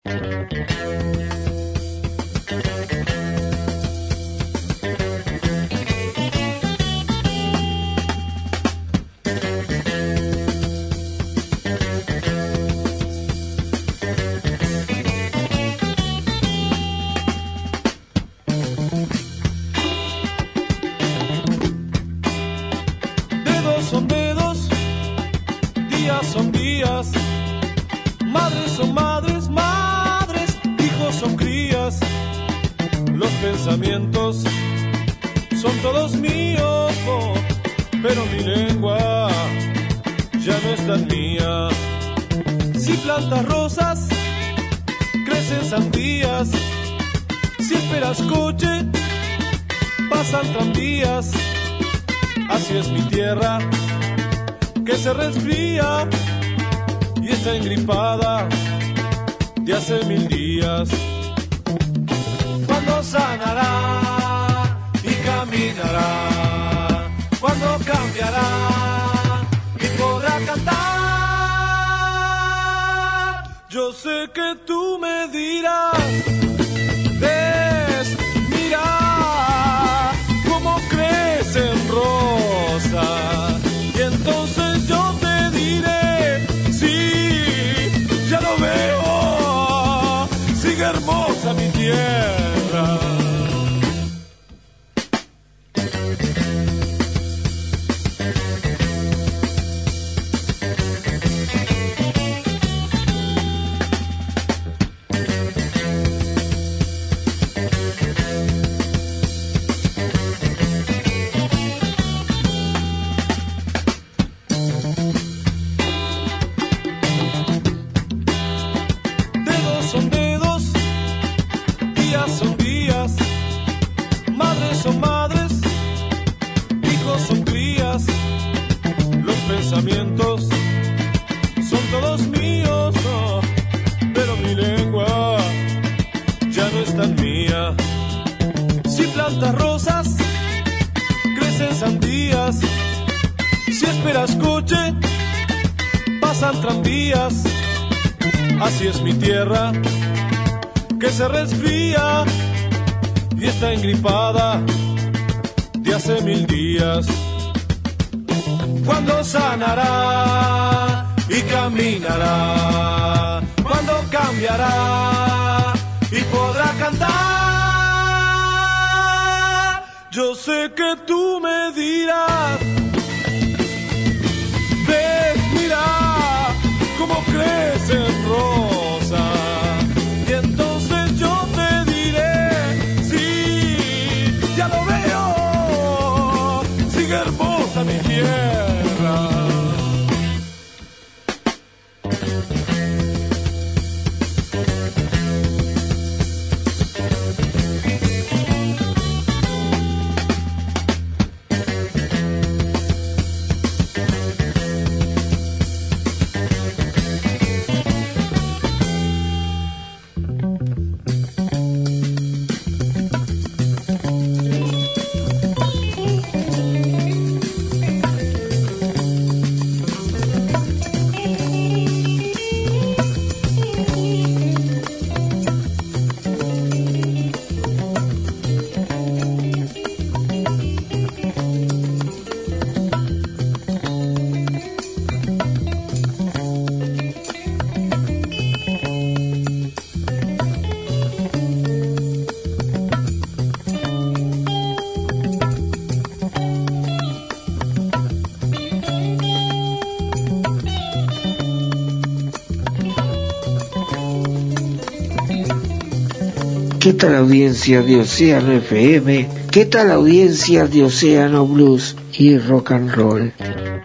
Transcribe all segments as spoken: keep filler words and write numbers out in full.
¿Qué tal audiencia de Océano F M? ¿Qué tal audiencia de Océano Blues y Rock and Roll?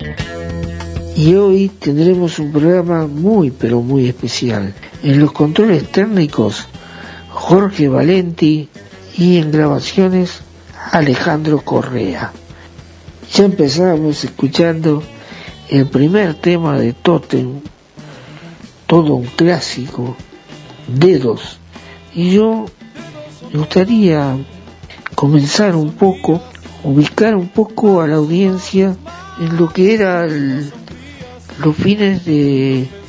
Y hoy tendremos un programa muy pero muy especial. En los controles técnicos, Jorge Valenti, y en grabaciones, Alejandro Correa. Ya empezábamos escuchando el primer tema de Totem, todo un clásico, Dedos. Y yo me gustaría comenzar un poco, ubicar un poco a la audiencia en lo que era el, los fines de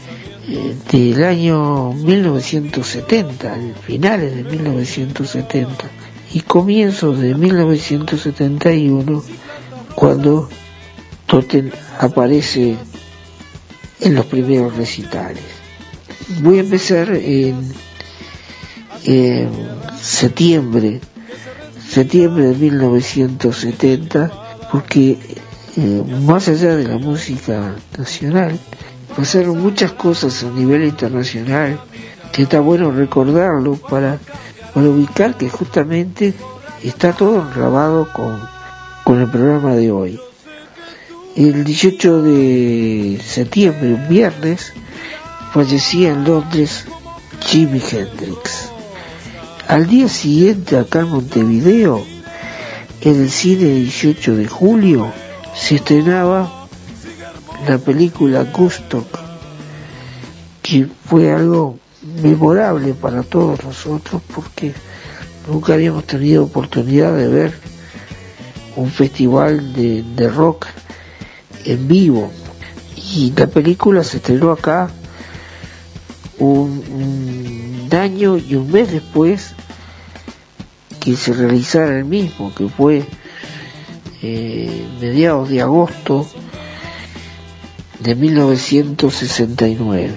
eh, del año mil novecientos setenta, finales de mil novecientos setenta y comienzos de mil novecientos setenta y uno, cuando Totem aparece en los primeros recitales. Voy a empezar en, en septiembre, septiembre de mil novecientos setenta, porque eh, más allá de la música nacional, pasaron muchas cosas a nivel internacional que está bueno recordarlo para, para ubicar que justamente está todo englobado con, con el programa de hoy. El dieciocho de septiembre, un viernes, fallecía en Londres Jimi Hendrix. Al día siguiente, acá en Montevideo, en el cine dieciocho de julio, se estrenaba la película Woodstock, que fue algo memorable para todos nosotros porque nunca habíamos tenido oportunidad de ver un festival de, de rock en vivo, y la película se estrenó acá un, un año y un mes después que se realizara el mismo, que fue eh, mediados de agosto de mil novecientos sesenta y nueve.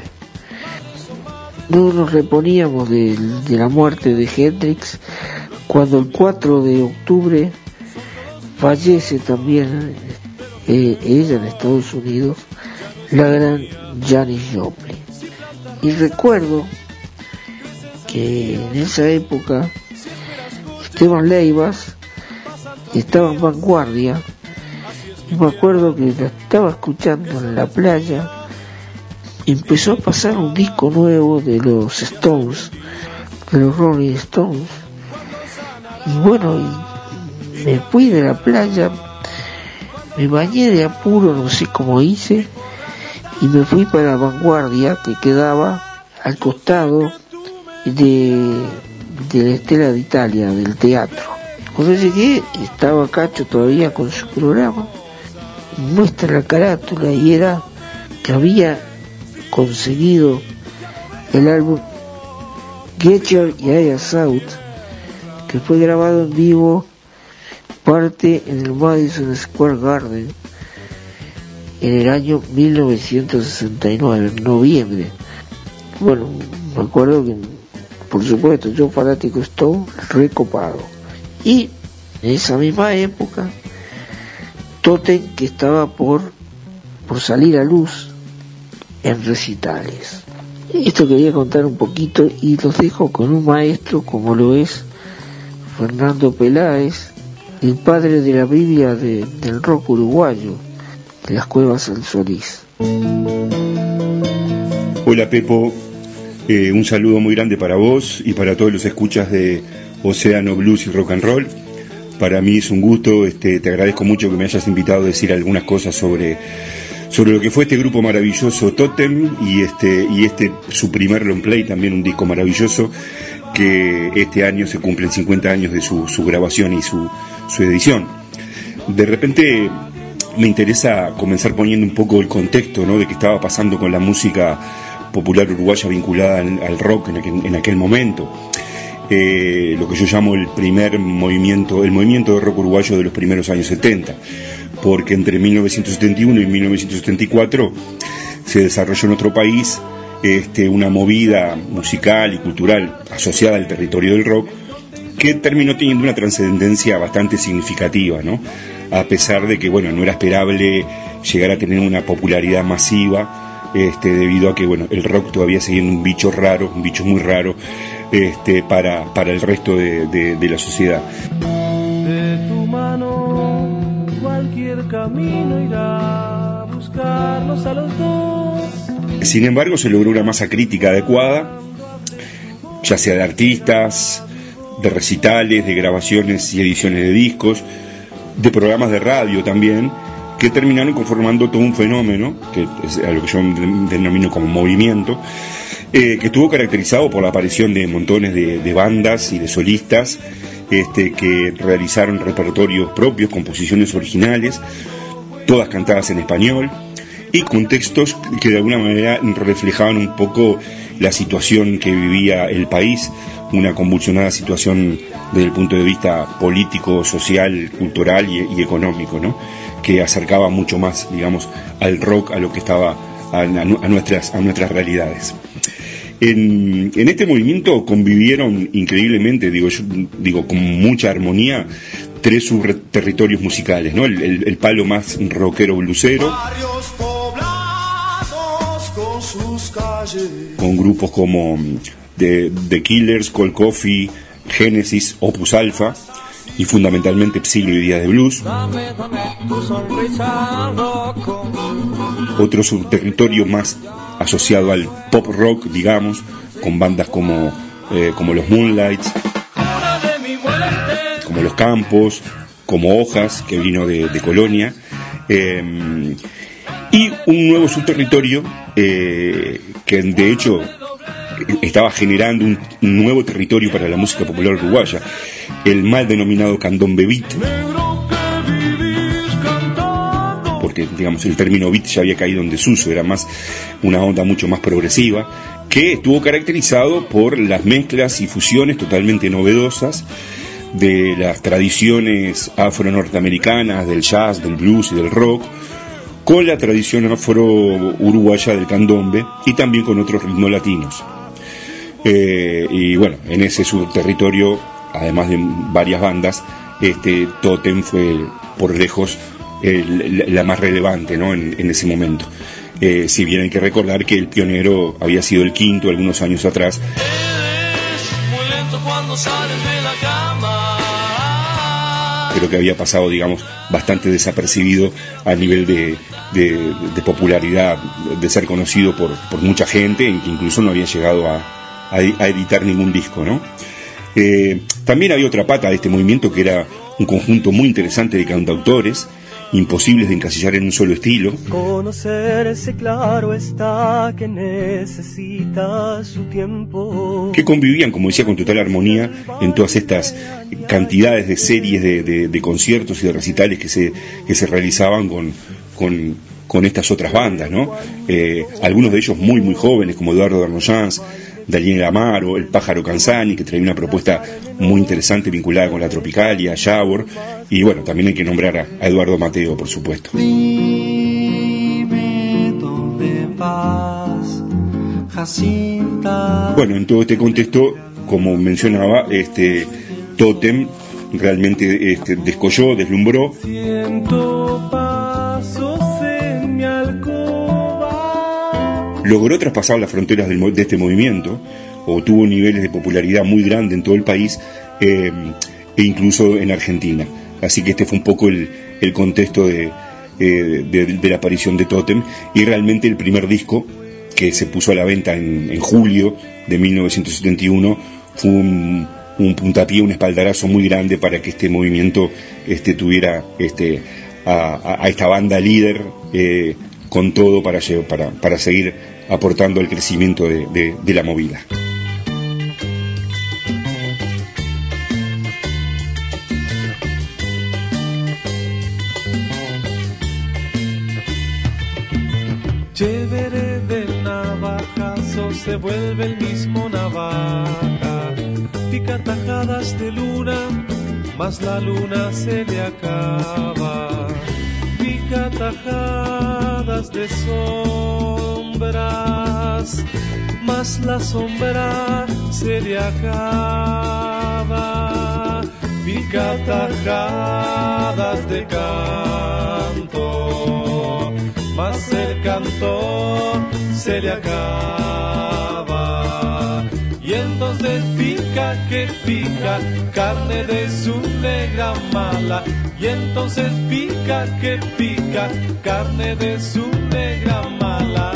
No nos reponíamos de, de la muerte de Hendrix cuando el cuatro de octubre fallece también eh, ella en Estados Unidos, la gran Janis Joplin. Y recuerdo que en esa época Esteban Leivas estaba en Vanguardia, y me acuerdo que la estaba escuchando en la playa. Empezó a pasar un disco nuevo de los Stones, de los Rolling Stones, y bueno, y me fui de la playa, me bañé de apuro, no sé cómo hice, y me fui para Vanguardia, que quedaba al costado de, de la Estela de Italia, del teatro. Cuando llegué, estaba Cacho todavía con su programa, y muestra la carátula, y era que había conseguido el álbum Get Your Eyes Out, que fue grabado en vivo, parte en el Madison Square Garden en el año mil novecientos sesenta y nueve, en noviembre. Bueno, me acuerdo que, por supuesto, yo fanático Stone, recopado. Y en esa misma época, Totem, que estaba por, por salir a luz en recitales. Esto quería contar un poquito, y los dejo con un maestro como lo es Fernando Peláez, el padre de la Biblia de, del rock uruguayo, de las Cuevas San Solís. Hola Pepo, eh, un saludo muy grande para vos y para todos los escuchas de Océano Blues y Rock and Roll. Para mí es un gusto, este, te agradezco mucho que me hayas invitado a decir algunas cosas sobre, sobre lo que fue este grupo maravilloso Totem, y este, y este su primer long play, también un disco maravilloso, que este año se cumplen cincuenta años de su, su grabación y su, su edición. De repente me interesa comenzar poniendo un poco el contexto, ¿no?, de qué estaba pasando con la música popular uruguaya vinculada al, al rock en aquel, en aquel momento. Eh, lo que yo llamo el primer movimiento, el movimiento de rock uruguayo de los primeros años setenta, porque entre mil novecientos setenta y uno y mil novecientos setenta y cuatro se desarrolló en otro país este, una movida musical y cultural asociada al territorio del rock, que terminó teniendo una trascendencia bastante significativa, ¿no?, a pesar de que, bueno, no era esperable llegar a tener una popularidad masiva, este, debido a que, bueno, el rock todavía seguía un bicho raro, un bicho muy raro, este, para, para el resto de, de, de la sociedad. De tu mano cualquier camino irá a buscarnos a los dos. Sin embargo, se logró una masa crítica adecuada, ya sea de artistas, de recitales, de grabaciones y ediciones de discos, de programas de radio también, que terminaron conformando todo un fenómeno, que es a lo que yo denomino como movimiento, eh, que estuvo caracterizado por la aparición de montones de, de bandas y de solistas este, que realizaron repertorios propios, composiciones originales, todas cantadas en español, y contextos que de alguna manera reflejaban un poco la situación que vivía el país, una convulsionada situación desde el punto de vista político, social, cultural y, y económico, ¿no? Que acercaba mucho más, digamos, al rock, a lo que estaba, a, a, a nuestras, a nuestras realidades. En, en este movimiento convivieron increíblemente, digo yo, digo con mucha armonía, tres subterritorios musicales, ¿no? El, el, el palo más rockero blusero, con grupos como The, The Killers, Cold Coffee, Genesis, Opus Alpha y fundamentalmente Siglo y Días de Blues. Otro subterritorio más asociado al pop rock, digamos, con bandas como, eh, como los Moonlights, como Los Campos, como Hojas, que vino de, de Colonia, eh, y un nuevo subterritorio eh, que de hecho estaba generando un, un nuevo territorio para la música popular uruguaya, el mal denominado candombe beat, porque digamos el término beat ya había caído en desuso, era más una onda mucho más progresiva, que estuvo caracterizado por las mezclas y fusiones totalmente novedosas de las tradiciones afro-norteamericanas, del jazz, del blues y del rock, con la tradición afro-uruguaya del candombe y también con otros ritmos latinos. Eh, y bueno, en ese subterritorio, además de varias bandas, este Totem fue por lejos el, la más relevante, ¿no? en, en ese momento. Eh, si bien hay que recordar que el pionero había sido el Quinto algunos años atrás. Pero que había pasado, digamos, bastante desapercibido a nivel de, de, de popularidad, de ser conocido por, por mucha gente, que incluso no había llegado a, a, a editar ningún disco, ¿no? Eh, también había otra pata de este movimiento, que era un conjunto muy interesante de cantautores, imposibles de encasillar en un solo estilo, Conocerse, claro está, que necesita su tiempo, que convivían, como decía, con total armonía en todas estas cantidades de series de, de, de conciertos y de recitales que se, que se realizaban con, con, con estas otras bandas, ¿no? Eh, algunos de ellos muy muy jóvenes, como Eduardo Darnoyans, Daniel Amaro, El Pájaro Canzani, que traía una propuesta muy interesante vinculada con la Tropicalia, Yabor, y bueno, también hay que nombrar a, a Eduardo Mateo, por supuesto. Dime dónde vas, Jacinta. Bueno, en todo este contexto, como mencionaba, este Totem realmente este, descolló, deslumbró. Siento pasos en mi alcoba. Logró traspasar las fronteras del, de este movimiento, o tuvo niveles de popularidad muy grandes en todo el país, eh, e incluso en Argentina. Así que este fue un poco el, el contexto de, eh, de, de la aparición de Totem, y realmente el primer disco, que se puso a la venta en, en julio de mil novecientos setenta y uno, fue un, un puntapié, un espaldarazo muy grande para que este movimiento este, tuviera este, a, a esta banda líder eh, con todo para, para, para seguir aportando al crecimiento de, de, de la movida. Chévere de navajazo se vuelve el mismo navaja, pica tajadas de luna, más la luna se le acaba, pica tajadas de sombras, más la sombra se le acaba, pica tajadas de canto, más el canto se le acaba, y entonces pica que pica carne de su negra mala, y entonces pica que pica carne de su negra mala.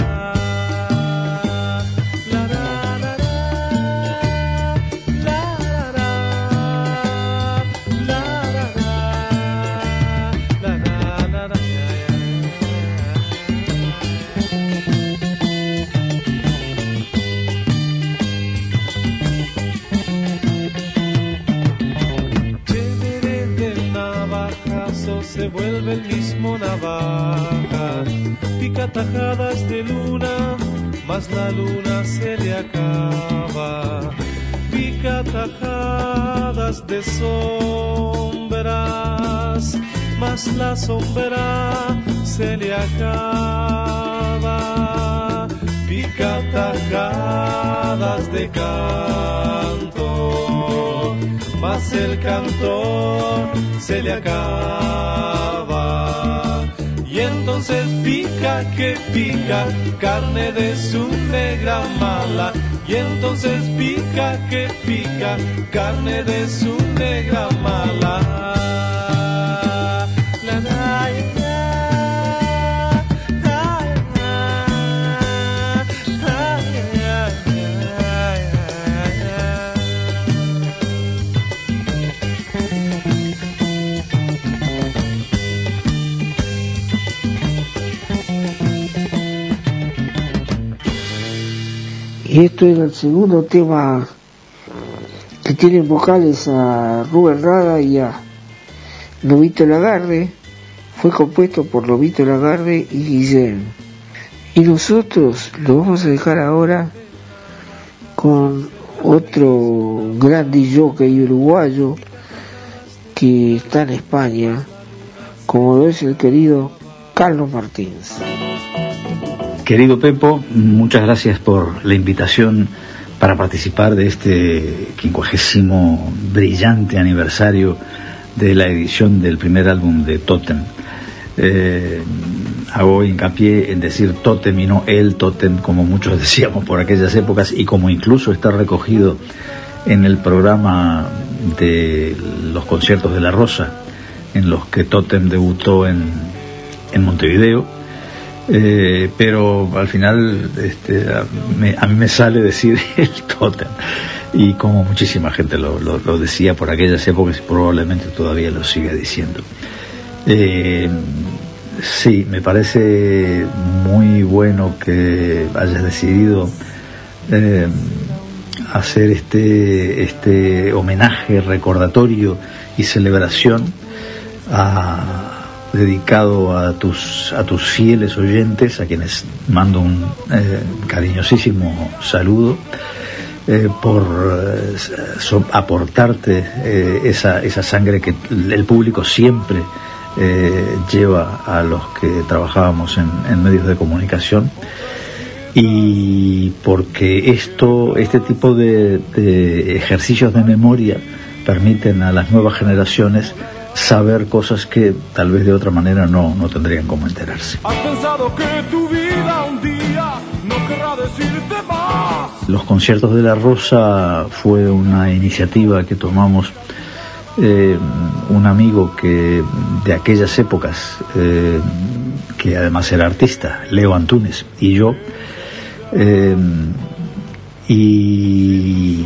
Se vuelve el mismo navaja, pica tajadas la luna se le acaba. Pica tajadas de sombras, mas la sombra se le acaba. Pica tajadas de canto, mas el cantor se le acaba. Y entonces pica que pica, carne de su negra mala. Y entonces pica que pica, carne de su negra mala. La, la, Y esto era el segundo tema que tienen vocales a Rubén Rada y a Lobito Lagarde. Fue compuesto por Lobito Lagarde y Guillén. Y nosotros lo vamos a dejar ahora con otro gran jockey uruguayo que está en España, como lo es el querido Carlos Martins. Querido Pepo, muchas gracias por la invitación para participar de este quincuagésimo brillante aniversario de la edición del primer álbum de Totem. Eh, hago hincapié en decir Totem y no el Totem, como muchos decíamos por aquellas épocas, y como incluso está recogido en el programa de los conciertos de La Rosa, en los que Totem debutó en, en Montevideo. Eh, pero al final este, a, me, a mí me sale decir el Totem, y como muchísima gente lo, lo, lo decía por aquellas épocas y probablemente todavía lo sigue diciendo. Eh, sí, me parece muy bueno que hayas decidido eh, hacer este, este homenaje, recordatorio y celebración a dedicado a tus a tus fieles oyentes, a quienes mando un eh, cariñosísimo saludo, eh, por eh, so, aportarte eh, esa esa sangre que el público siempre eh, lleva a los que trabajábamos en, en medios de comunicación, y porque esto este tipo de, de ejercicios de memoria permiten a las nuevas generaciones saber cosas que tal vez de otra manera no, no tendrían cómo enterarse. ¿Has pensado que tu vida un día no querrá decirte más? Los conciertos de La Rosa fue una iniciativa que tomamos eh, un amigo que de aquellas épocas, eh, que además era artista, Leo Antunes, y yo, eh, y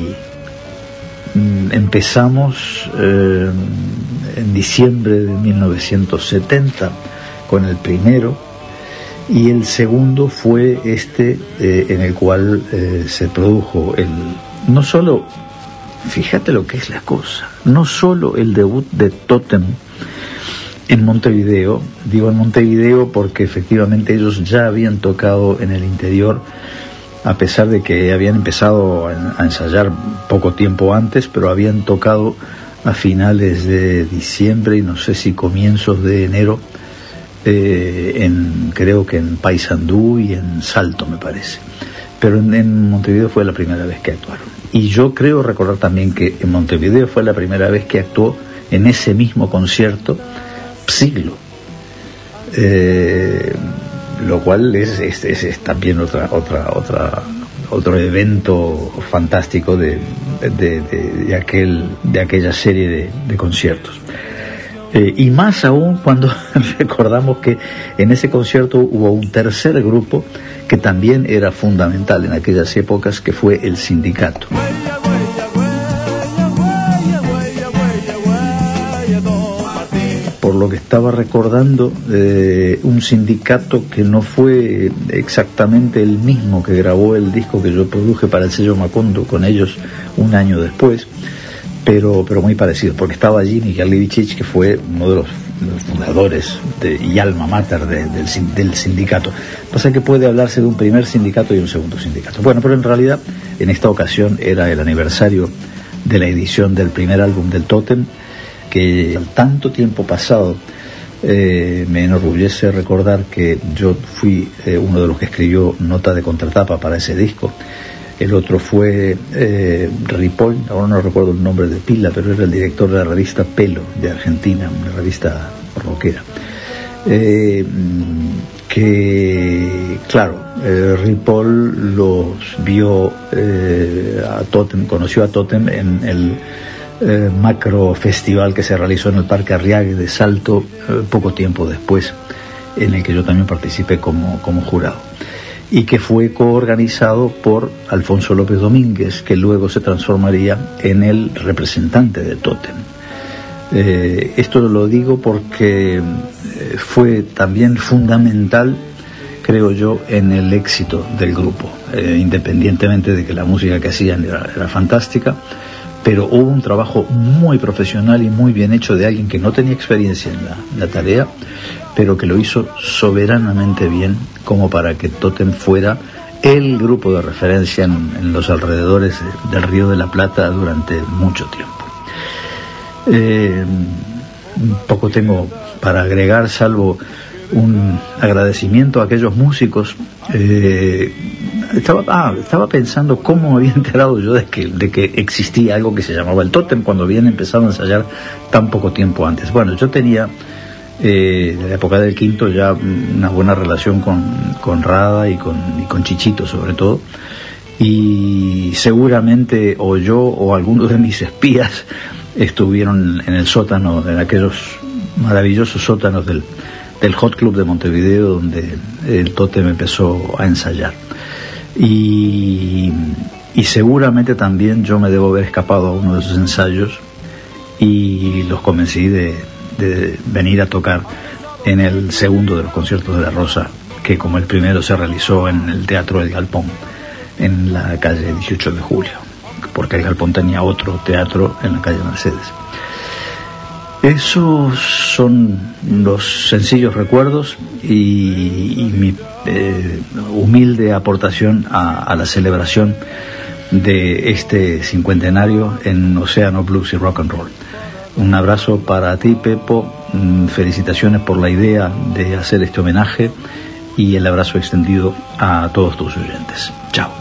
empezamos eh, en diciembre de mil novecientos setenta con el primero, y el segundo fue este eh, en el cual eh, se produjo el no solo, fíjate lo que es la cosa, no solo el debut de Totem en Montevideo, digo en Montevideo porque efectivamente ellos ya habían tocado en el interior, a pesar de que habían empezado a ensayar poco tiempo antes, pero habían tocado a finales de diciembre y no sé si comienzos de enero, eh, en, creo que en Paysandú y en Salto, me parece. Pero en, en Montevideo fue la primera vez que actuaron. Y yo creo recordar también que en Montevideo fue la primera vez que actuó en ese mismo concierto Siglo. Eh, lo cual es, es, es, es también otra otra otra otro evento fantástico de de, de, de aquel de aquella serie de, de conciertos, eh, y más aún cuando recordamos que en ese concierto hubo un tercer grupo que también era fundamental en aquellas épocas, que fue el Sindicato. Por lo que estaba recordando, eh, un Sindicato que no fue exactamente el mismo que grabó el disco que yo produje para el sello Macondo con ellos un año después, pero pero muy parecido, porque estaba Jimmy Karlevicic, que fue uno de los los fundadores de, y alma mater de, del, del sindicato. Pasa que puede hablarse de un primer sindicato y un segundo sindicato. Bueno, pero en realidad en esta ocasión era el aniversario de la edición del primer álbum del Tótem, que al tanto tiempo pasado eh, me enorgullece recordar que yo fui eh, uno de los que escribió nota de contratapa para ese disco. El otro fue eh, Ripoll, ahora no recuerdo el nombre de pila, pero era el director de la revista Pelo de Argentina, una revista rockera. Eh, que, claro, eh, Ripoll los vio eh, a Tótem, conoció a Tótem en el eh, macro festival que se realizó en el Parque Arriague de Salto eh, poco tiempo después, en el que yo también participé como, como jurado, y que fue coorganizado por Alfonso López Domínguez, que luego se transformaría en el representante de Tótem. Eh, esto lo digo porque eh, fue también fundamental, creo yo, en el éxito del grupo, eh, independientemente de que la música que hacían era, era fantástica, pero hubo un trabajo muy profesional y muy bien hecho de alguien que no tenía experiencia en la, la tarea, pero que lo hizo soberanamente bien, como para que Tótem fuera el grupo de referencia en, en los alrededores del Río de la Plata durante mucho tiempo. Eh, poco tengo para agregar, salvo un agradecimiento a aquellos músicos. Eh, estaba, ah, estaba pensando cómo había enterado yo de que, de que existía algo que se llamaba el Tótem cuando habían empezado a ensayar tan poco tiempo antes. Bueno, yo tenía eh, de la época del Quinto ya una buena relación con, con Rada y con, y con Chichito sobre todo, y seguramente o yo o algunos de mis espías estuvieron en el sótano, en aquellos maravillosos sótanos del, del Hot Club de Montevideo, donde el Tótem empezó a ensayar. Y, y seguramente también yo me debo haber escapado a uno de esos ensayos y los convencí de, de venir a tocar en el segundo de los conciertos de La Rosa, que como el primero se realizó en el Teatro del Galpón, en la calle dieciocho de julio, porque el Galpón tenía otro teatro en la calle Mercedes. Esos son los sencillos recuerdos y, y mi eh, humilde aportación a, a la celebración de este cincuentenario en Océano Blues y Rock and Roll. Un abrazo para ti, Pepo, felicitaciones por la idea de hacer este homenaje y el abrazo extendido a todos tus oyentes. Chao.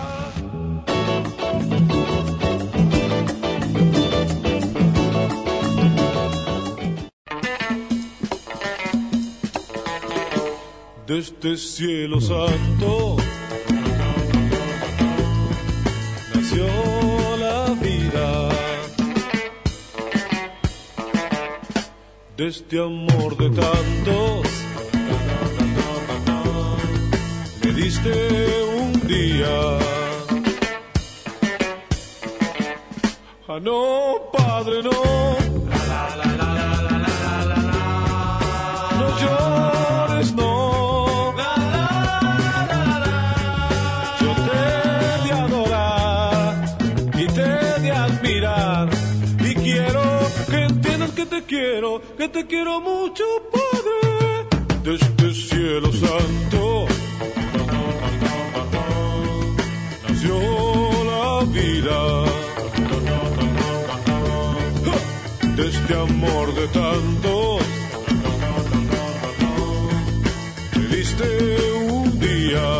Desde cielo santo nació la vida, de este amor de tantos me diste un día. Ah, no, Padre, no. La, la, la, la, la, la, la, la. No llores, no. Quiero, que te quiero mucho, Padre, desde cielo santo nació la vida, de este amor de tantos me diste un día.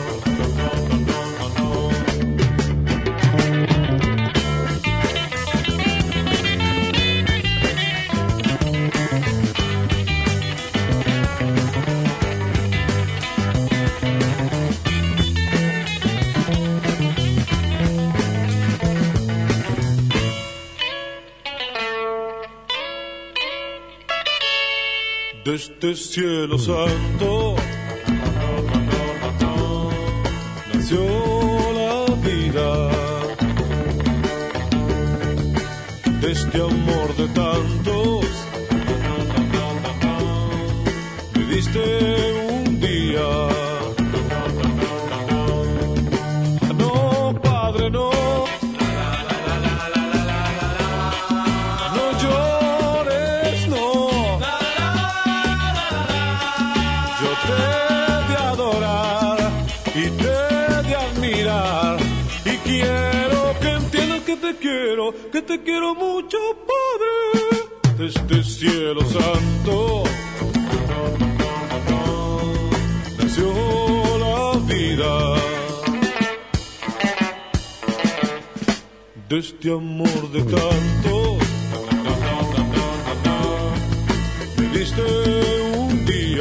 Desde cielo santo nació la vida, de este amor de tantos me diste un día. No, Padre, no. No llores, no. te quiero, que te quiero mucho, Padre, de este cielo santo nació la vida, de este amor de tanto me diste un día.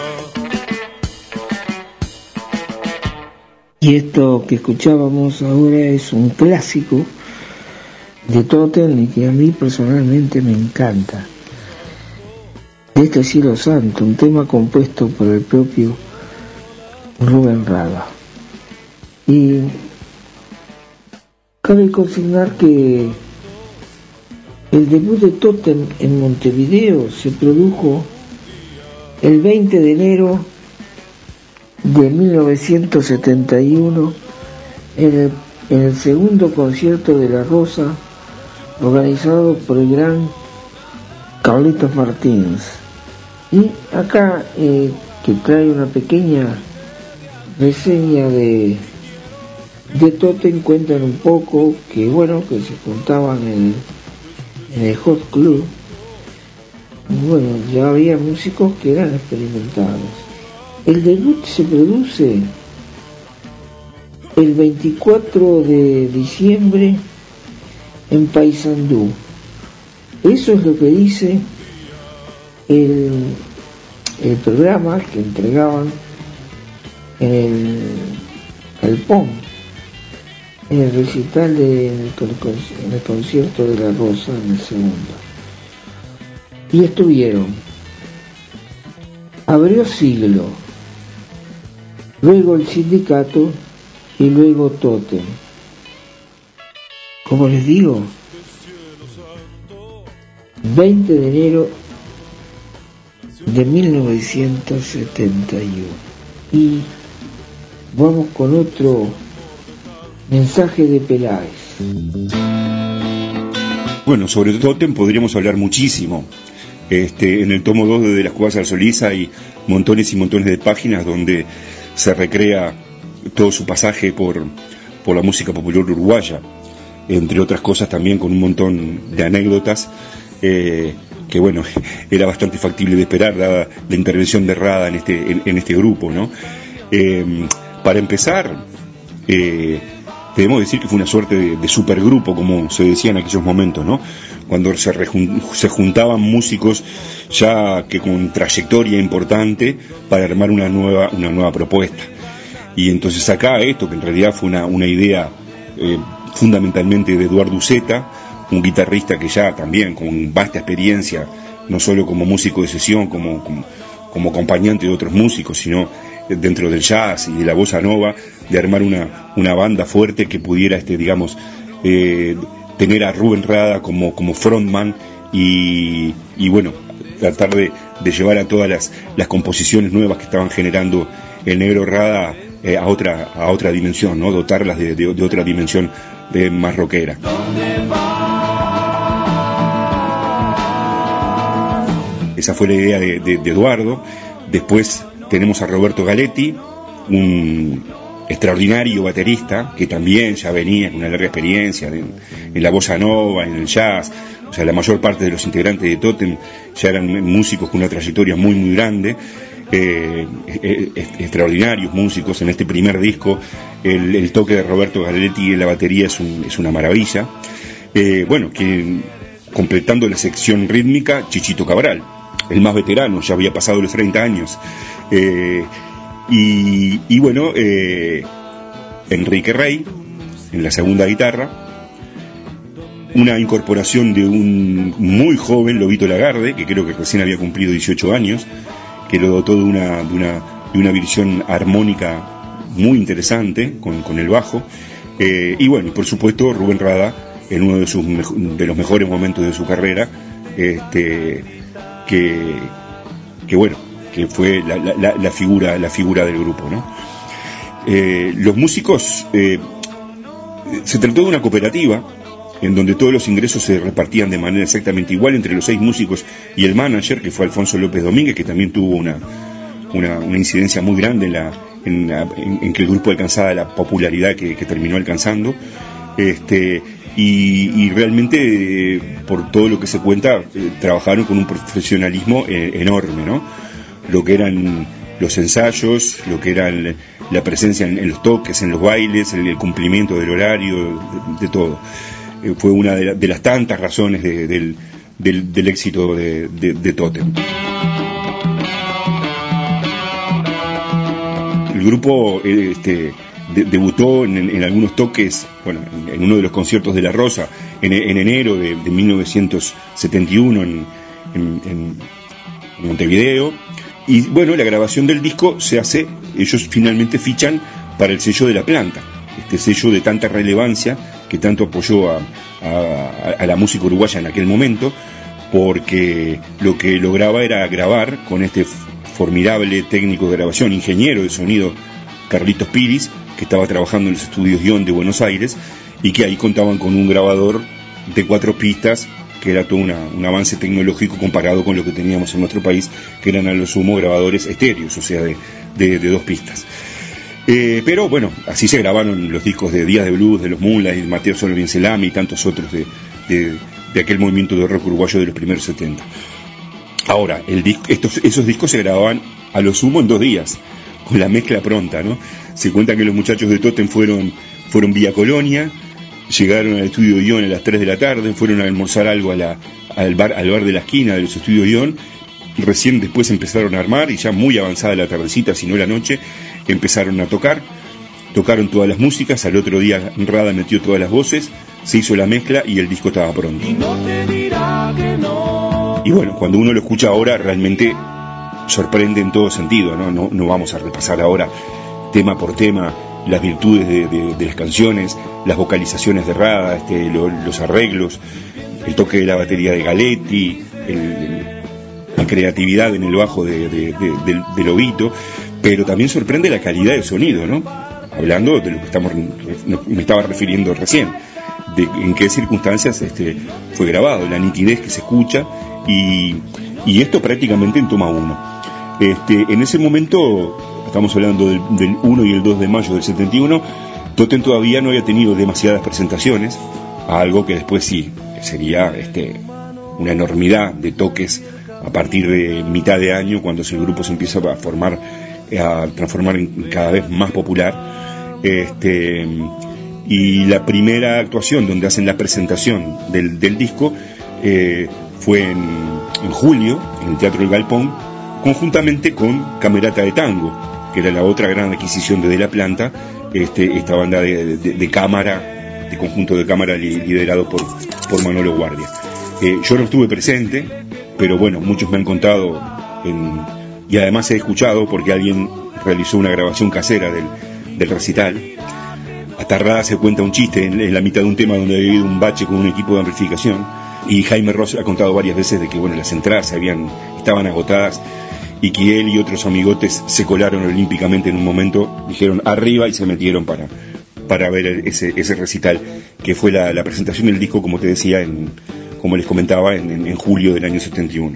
Y esto que escuchábamos ahora es un clásico de Totem y que a mí personalmente me encanta. De este cielo santo, un tema compuesto por el propio Rubén Rada. Y cabe consignar que el debut de Totem en Montevideo se produjo el veinte de enero de mil novecientos setenta y uno en el, en el segundo concierto de La Rosa, organizado por el gran Carlitos Martínez. Y acá eh, que trae una pequeña reseña de de Totem, cuentan un poco que bueno, que se juntaban en, en el Hot Club, y bueno, ya había músicos que eran experimentados. El debut se produce el veinticuatro de diciembre en Paysandú. Eso es lo que dice el, el programa que entregaban en el Galpón, en el recital de, en, el, en el concierto de La Rosa, en el segundo. Y estuvieron Abrió Siglo, luego el Sindicato y luego Totem. Como les digo, veinte de enero de mil novecientos setenta y uno. Y vamos con otro mensaje de Peláez. Bueno, sobre Totem podríamos hablar muchísimo. Este, en el tomo dos de Las Cuevas Arzoliza hay montones y montones de páginas donde se recrea todo su pasaje por, por la música popular uruguaya, entre otras cosas también con un montón de anécdotas eh, que bueno, era bastante factible de esperar dada la intervención de Rada en este, en, en este grupo, ¿no? Eh, para empezar, eh, debemos decir que fue una suerte de, de supergrupo, como se decía en aquellos momentos, ¿no? Cuando se, rejun, se juntaban músicos ya que con trayectoria importante para armar una nueva, una nueva propuesta. Y entonces acá esto, que en realidad fue una, una idea eh, fundamentalmente de Eduardo Uceta, un guitarrista que ya también con vasta experiencia, no solo como músico de sesión, como, como, como acompañante de otros músicos, sino dentro del jazz y de la bossa nova, de armar una, una banda fuerte que pudiera, este, digamos, eh, tener a Rubén Rada como, como frontman y, y bueno, tratar de, de llevar a todas las, las composiciones nuevas que estaban generando el Negro Rada eh, a otra a otra dimensión, ¿no? Dotarlas de, de, de otra dimensión de más rockera. Esa fue la idea de, de, de Eduardo. Después tenemos a Roberto Galetti, un extraordinario baterista que también ya venía con una larga experiencia en, en la bossa nova, en el jazz. O sea, la mayor parte de los integrantes de Totem ya eran músicos con una trayectoria muy muy grande, eh, eh, extraordinarios músicos. En este primer disco el, el toque de Roberto Galetti en la batería es, un, es una maravilla. Eh, bueno, que completando la sección rítmica, Chichito Cabral, el más veterano, ya había pasado los treinta años. Eh, y, y bueno, eh, Enrique Rey en la segunda guitarra, una incorporación de un muy joven Lobito Lagarde, que creo que recién había cumplido dieciocho años, que lo dotó de una, de una, de una visión armónica muy interesante con, con el bajo. Eh, y bueno, por supuesto Rubén Rada en uno de, sus, de los mejores momentos de su carrera, este, que, que bueno, que fue la, la, la figura la figura del grupo, ¿no? Eh, los músicos, eh, se trató de una cooperativa en donde todos los ingresos se repartían de manera exactamente igual entre los seis músicos y el manager, que fue Alfonso López Domínguez, que también tuvo una, una, una incidencia muy grande en, la, en, la, en, en que el grupo alcanzara la popularidad que, que terminó alcanzando. Este, y, y realmente eh, por todo lo que se cuenta eh, trabajaron con un profesionalismo eh, enorme, ¿no? Lo que eran los ensayos, lo que era el, la presencia en, en los toques, en los bailes, el, el cumplimiento del horario, de, de todo. Eh, fue una de, la, de las tantas razones de, del, del, del éxito de, de, de Totem. El grupo eh, este, de, debutó en, en algunos toques, bueno, en, en uno de los conciertos de La Rosa, en, en enero de, de mil novecientos setenta y uno en, en, en Montevideo. Y bueno, la grabación del disco se hace, ellos finalmente fichan para el sello de La Planta, este sello de tanta relevancia que tanto apoyó a, a, a la música uruguaya en aquel momento, porque lo que lograba era grabar con este formidable técnico de grabación, ingeniero de sonido, Carlitos Piris, que estaba trabajando en los estudios Ion de Buenos Aires, y que ahí contaban con un grabador de cuatro pistas, que era todo una, un avance tecnológico comparado con lo que teníamos en nuestro país, que eran a lo sumo grabadores estéreos, o sea, de, de, de dos pistas. Eh, pero bueno, así se grabaron los discos de Días de Blues, de los Moonlight, Mateo Solo Biencelami y tantos otros de, de, de aquel movimiento de rock uruguayo de los primeros setenta. Ahora, el disco, estos, esos discos se grababan a lo sumo en dos días, con la mezcla pronta, ¿no? Se cuenta que los muchachos de Totem fueron, fueron vía Colonia, llegaron al estudio Ion a las tres de la tarde, fueron a almorzar algo a la, al, bar, al bar de la esquina de los estudios Ion, recién después empezaron a armar, y ya muy avanzada la tardecita, si no la noche, empezaron a tocar, tocaron todas las músicas, al otro día Rada metió todas las voces, se hizo la mezcla y el disco estaba pronto. Y no te dirá que no. Y bueno, cuando uno lo escucha ahora realmente sorprende en todo sentido, ¿no? No, no vamos a repasar ahora tema por tema las virtudes de, de, de las canciones, las vocalizaciones de Rada, este, lo, los arreglos, el toque de la batería de Galetti, el, la creatividad en el bajo de, de, de, de, de Lobito, pero también sorprende la calidad del sonido, ¿no? Hablando de lo que estamos, me estaba refiriendo recién, de en qué circunstancias este, fue grabado, la nitidez que se escucha, y, y esto prácticamente en toma uno. Este, en ese momento, estamos hablando del, del uno y el dos de mayo del setenta y uno, Totem todavía no había tenido demasiadas presentaciones, algo que después sí, sería este, una enormidad de toques a partir de mitad de año, cuando el grupo se empieza a formar, a transformar en cada vez más popular. Este, y la primera actuación donde hacen la presentación del, del disco eh, fue en, en julio, en el Teatro del Galpón, conjuntamente con Camerata de Tango, que era la otra gran adquisición de De La Planta, este, esta banda de, de, de cámara, de conjunto de cámara li, liderado por, por Manolo Guardia. Eh, yo no estuve presente, pero bueno, muchos me han contado, en, y además he escuchado porque alguien realizó una grabación casera del, del recital. Hasta Rada se cuenta un chiste en, en la mitad de un tema donde había habido un bache con un equipo de amplificación, y Jaime Ross ha contado varias veces de que bueno, las entradas habían, estaban agotadas, y que él y otros amigotes se colaron olímpicamente en un momento, dijeron arriba y se metieron para, para ver ese, ese recital, que fue la, la presentación del disco, como te decía, en, como les comentaba, en, en, en julio del año setenta y uno.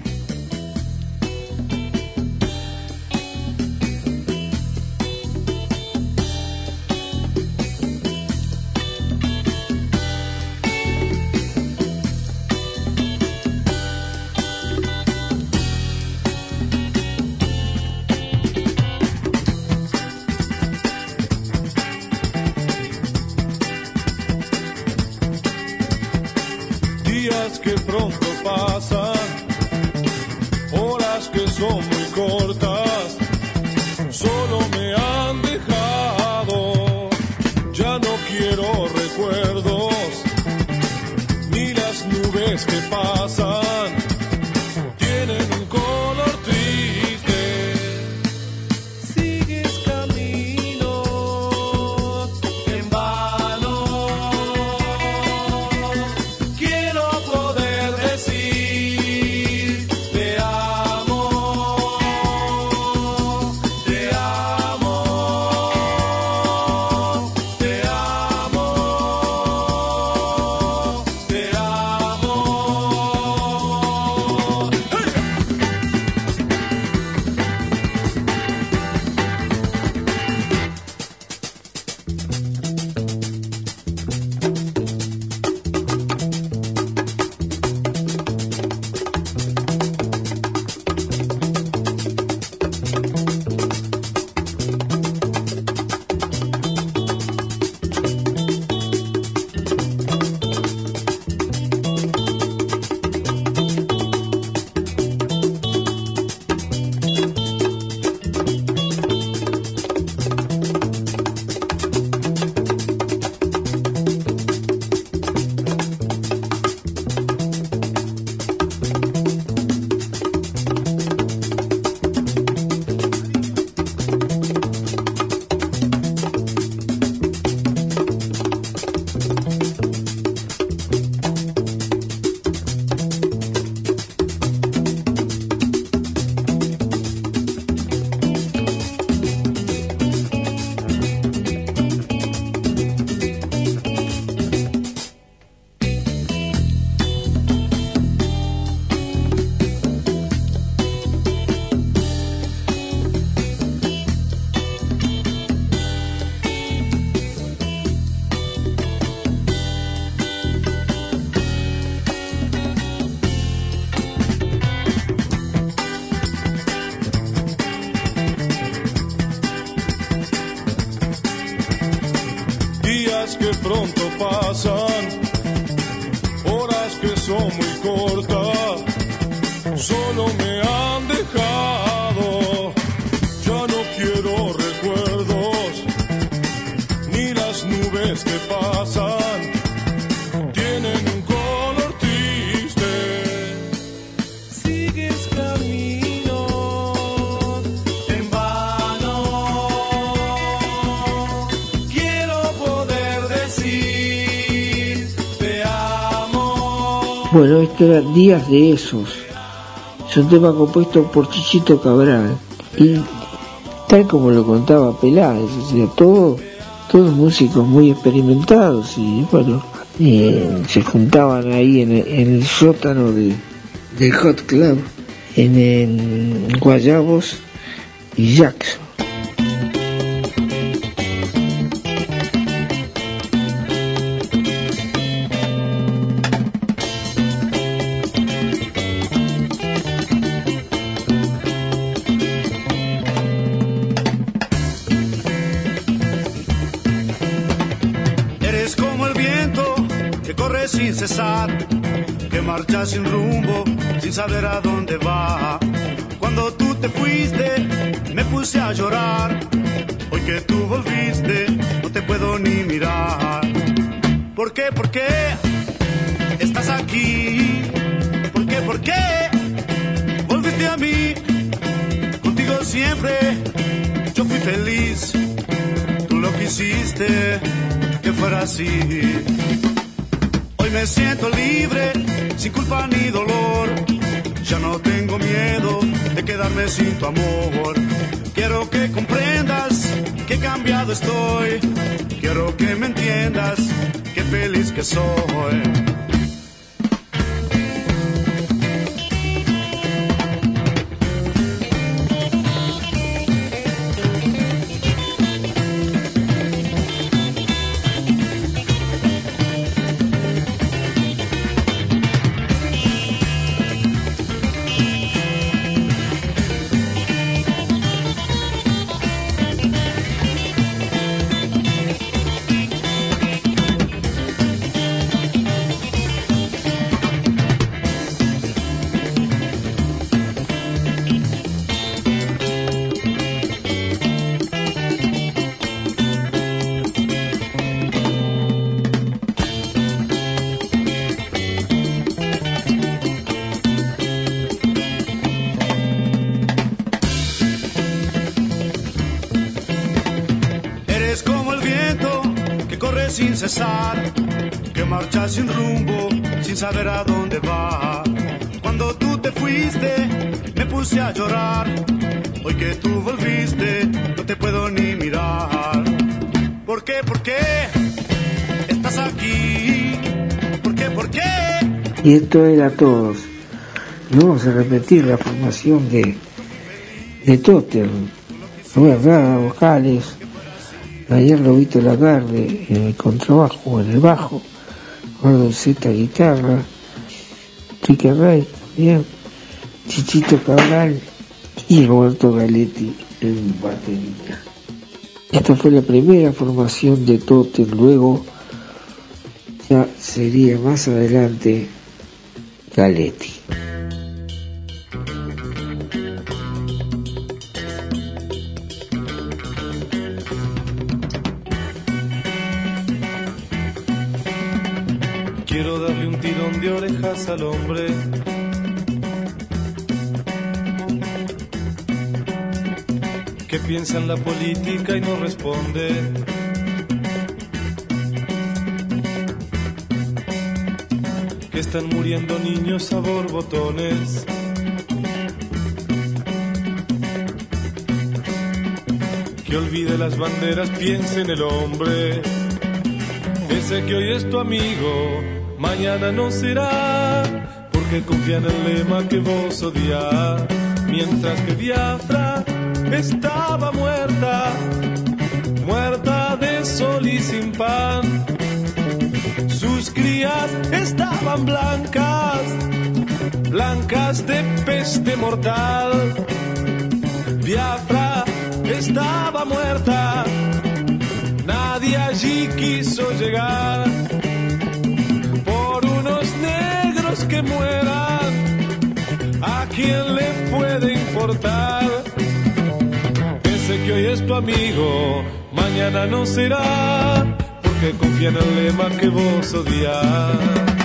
Días que pronto pasan, horas que son muy cortas, solo me han dejado, ya no quiero recuerdos, ni las nubes que pasan, tienen un color triste, sigues camino en vano. Horas que pronto pasan, horas que son muy cortas, solo me han dejado. Ya no quiero recuerdos, ni las nubes que pasan tienen un color triste. Sigues camino en vano. Quiero poder decir te amo. Bueno, este era Días de Esos. Es un tema compuesto por Chichito Cabral. Y tal como lo contaba Peláez, o sea, todo, todos músicos muy experimentados y bueno, eh, se juntaban ahí en el, en el sótano de, del Hot Club en, en Guayabos y Jackson. Sin cesar, que marcha sin rumbo, sin saber a dónde va. Cuando tú te fuiste, me puse a llorar. Hoy que tú volviste, no te puedo ni mirar. ¿Por qué? ¿Por qué estás aquí? ¿Por qué? ¿Por qué volviste a mí? Contigo siempre yo fui feliz. Tú lo quisiste que fuera así. Hoy me siento libre, sin culpa ni dolor. Ya no tengo miedo de quedarme sin tu amor. Quiero que comprendas que he cambiado estoy. Quiero que me entiendas, qué feliz que soy. Sin cesar, que marcha sin rumbo, sin saber a dónde va. Cuando tú te fuiste, me puse a llorar. Hoy que tú volviste, no te puedo ni mirar. ¿Por qué? ¿Por qué estás aquí? ¿Por qué? ¿Por qué? Y esto era Todos. Y vamos a repetir la formación de de Totem. Nueva vocales. Ayer Lobito Lagarde en el contrabajo, en el bajo, Gordo Z guitarra, Enrique Rey también, Chichito Cabral y Roberto Galetti en batería. Esta fue la primera formación de Totem, luego ya sería más adelante Galetti. Quiero darle un tirón de orejas al hombre que piensa en la política y no responde. Que están muriendo niños a borbotones. Que olvide las banderas, piense en el hombre. Ese que hoy es tu amigo, mañana no será, porque confía en el lema que vos odiás. Mientras que Biafra estaba muerta, muerta de sol y sin pan. Sus crías estaban blancas, blancas de peste mortal. Biafra estaba muerta, nadie allí quiso llegar. Por unos negros que mueran, ¿a quién le puede importar? Ese que hoy es tu amigo, mañana no será, porque confía en el lema que vos odias.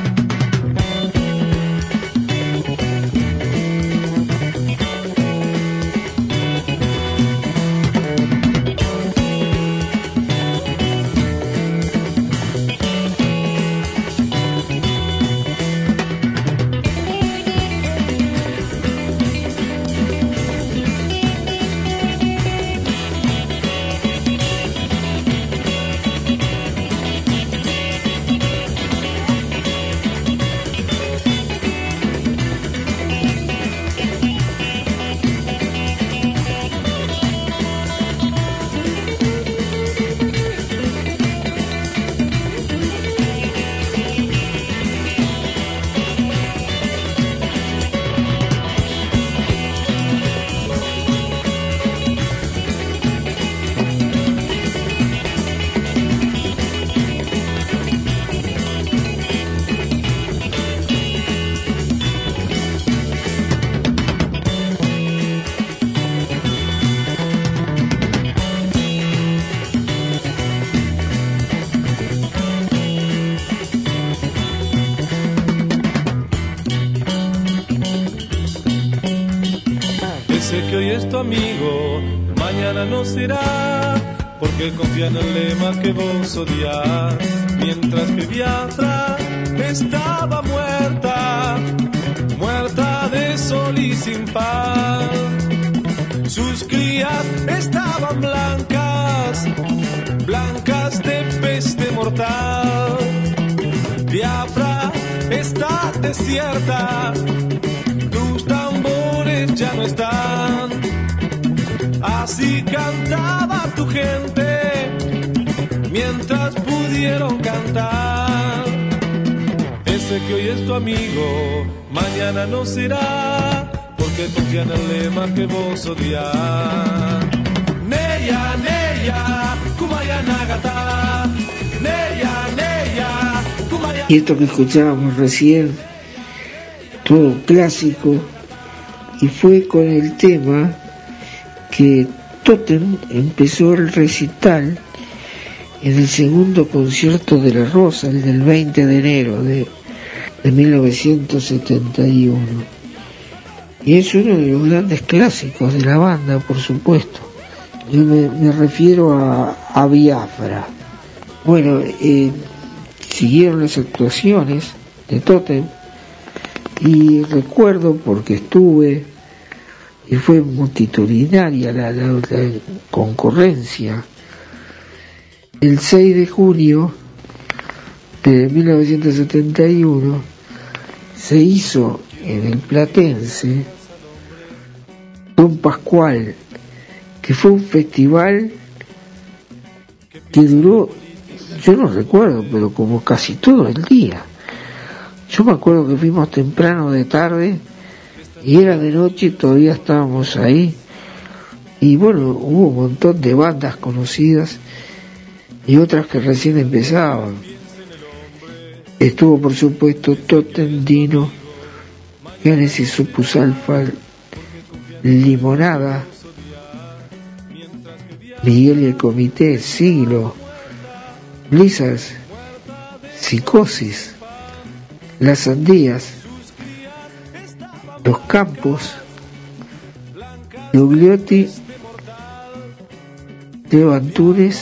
Que hoy es tu amigo, mañana no será, porque confía en el lema que vos odias. Mientras que Biafra estaba muerta, muerta de sol y sin paz. Sus crías estaban blancas, blancas de peste mortal. Biafra está desierta, tus tambores ya no están. Así cantaba tu gente mientras pudieron cantar. Ese que hoy es tu amigo, mañana no será, porque confía en el lema que vos odias. Neya, Neya, Kumaya Nagata, Neya, Neya, Kumaya. Y esto que escuchábamos recién, todo clásico, y fue con el tema que Totem empezó el recital en el segundo concierto de La Rosa, el del veinte de enero de, de mil novecientos setenta y uno. Y es uno de los grandes clásicos de la banda, por supuesto. Yo me, me refiero a, a Biafra. Bueno, eh, siguieron las actuaciones de Totem, y recuerdo, porque estuve, y fue multitudinaria la, la, la concurrencia, el seis de junio de mil novecientos setenta y uno se hizo en el Platense Don Pascual, que fue un festival que duró, yo no recuerdo, pero como casi todo el día. Yo me acuerdo que fuimos temprano de tarde y era de noche y todavía estábamos ahí. Y bueno, hubo un montón de bandas conocidas y otras que recién empezaban. Estuvo por supuesto Totem, Dino, Génesis, Opus Alfa, Limonada, Miguel y el Comité, Siglo, Blizzards, Psicosis, Las Sandías, Los Campos, Lugliotti, Leo Antunes,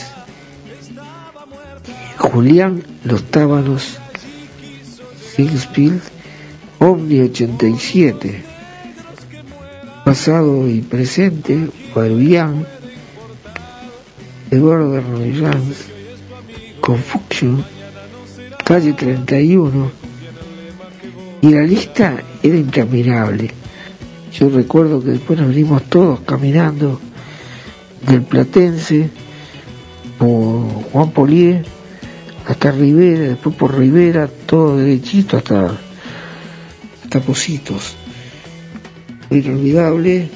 Julián Los Tábanos, Singspiel, Omni ochenta y siete, Pasado y Presente, Barullán, Eduardo Arnoyans, Confuction, Calle treinta y uno, y la lista era interminable. Yo recuerdo que después nos venimos todos caminando del Platense por Juan Polié hasta Rivera, después por Rivera, todo derechito hasta hasta Positos. Fue inolvidable,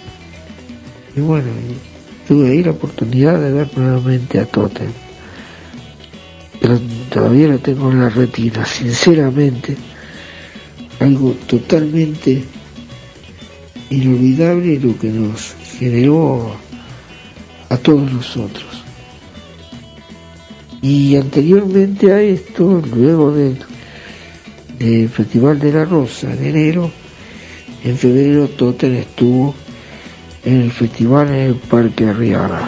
y bueno, tuve ahí la oportunidad de ver nuevamente a Totem. pero todavía lo tengo en la retina, sinceramente, algo totalmente inolvidable lo que nos generó a todos nosotros. Y anteriormente a esto, luego del, del Festival de la Rosa en enero, en febrero Totem estuvo en el festival en el Parque Arriaga.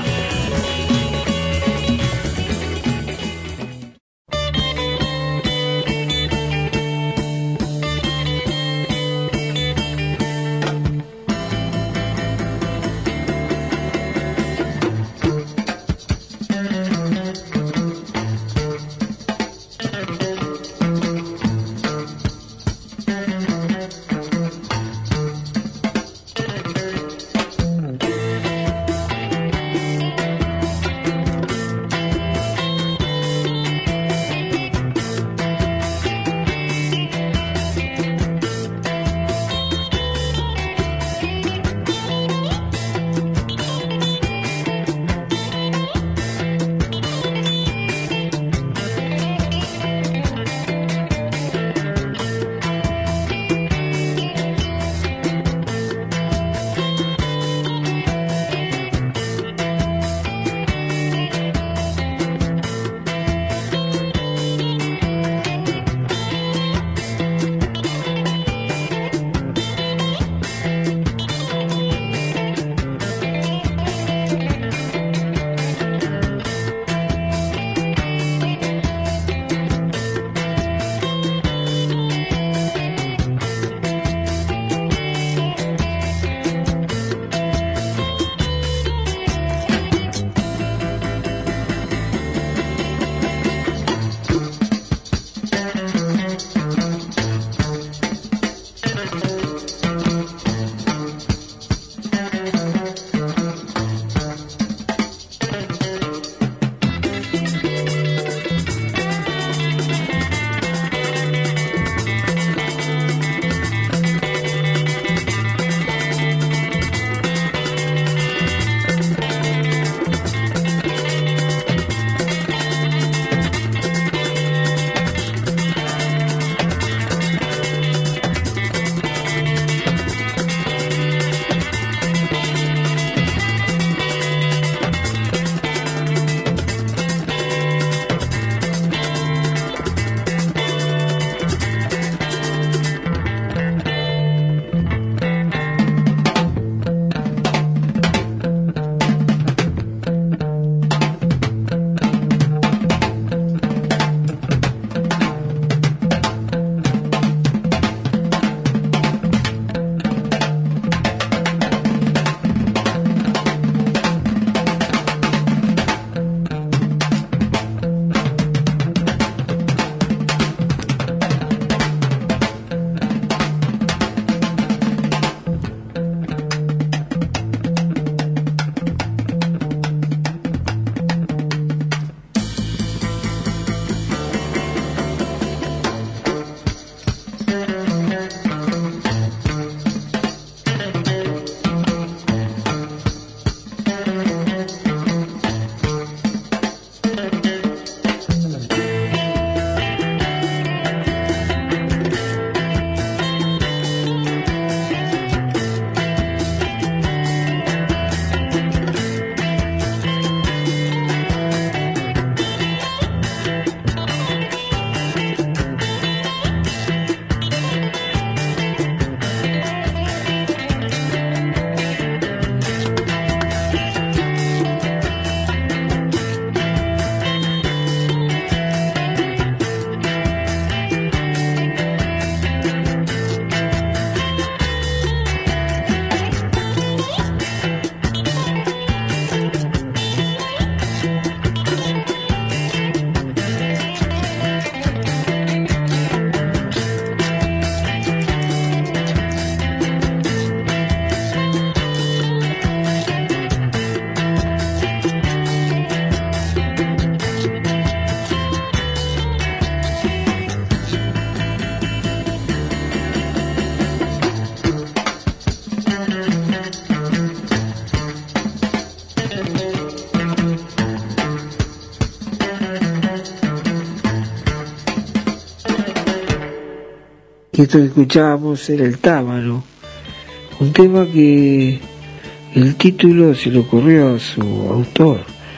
Y esto que escuchábamos era El Tábano, un tema que el título se le ocurrió a su autor,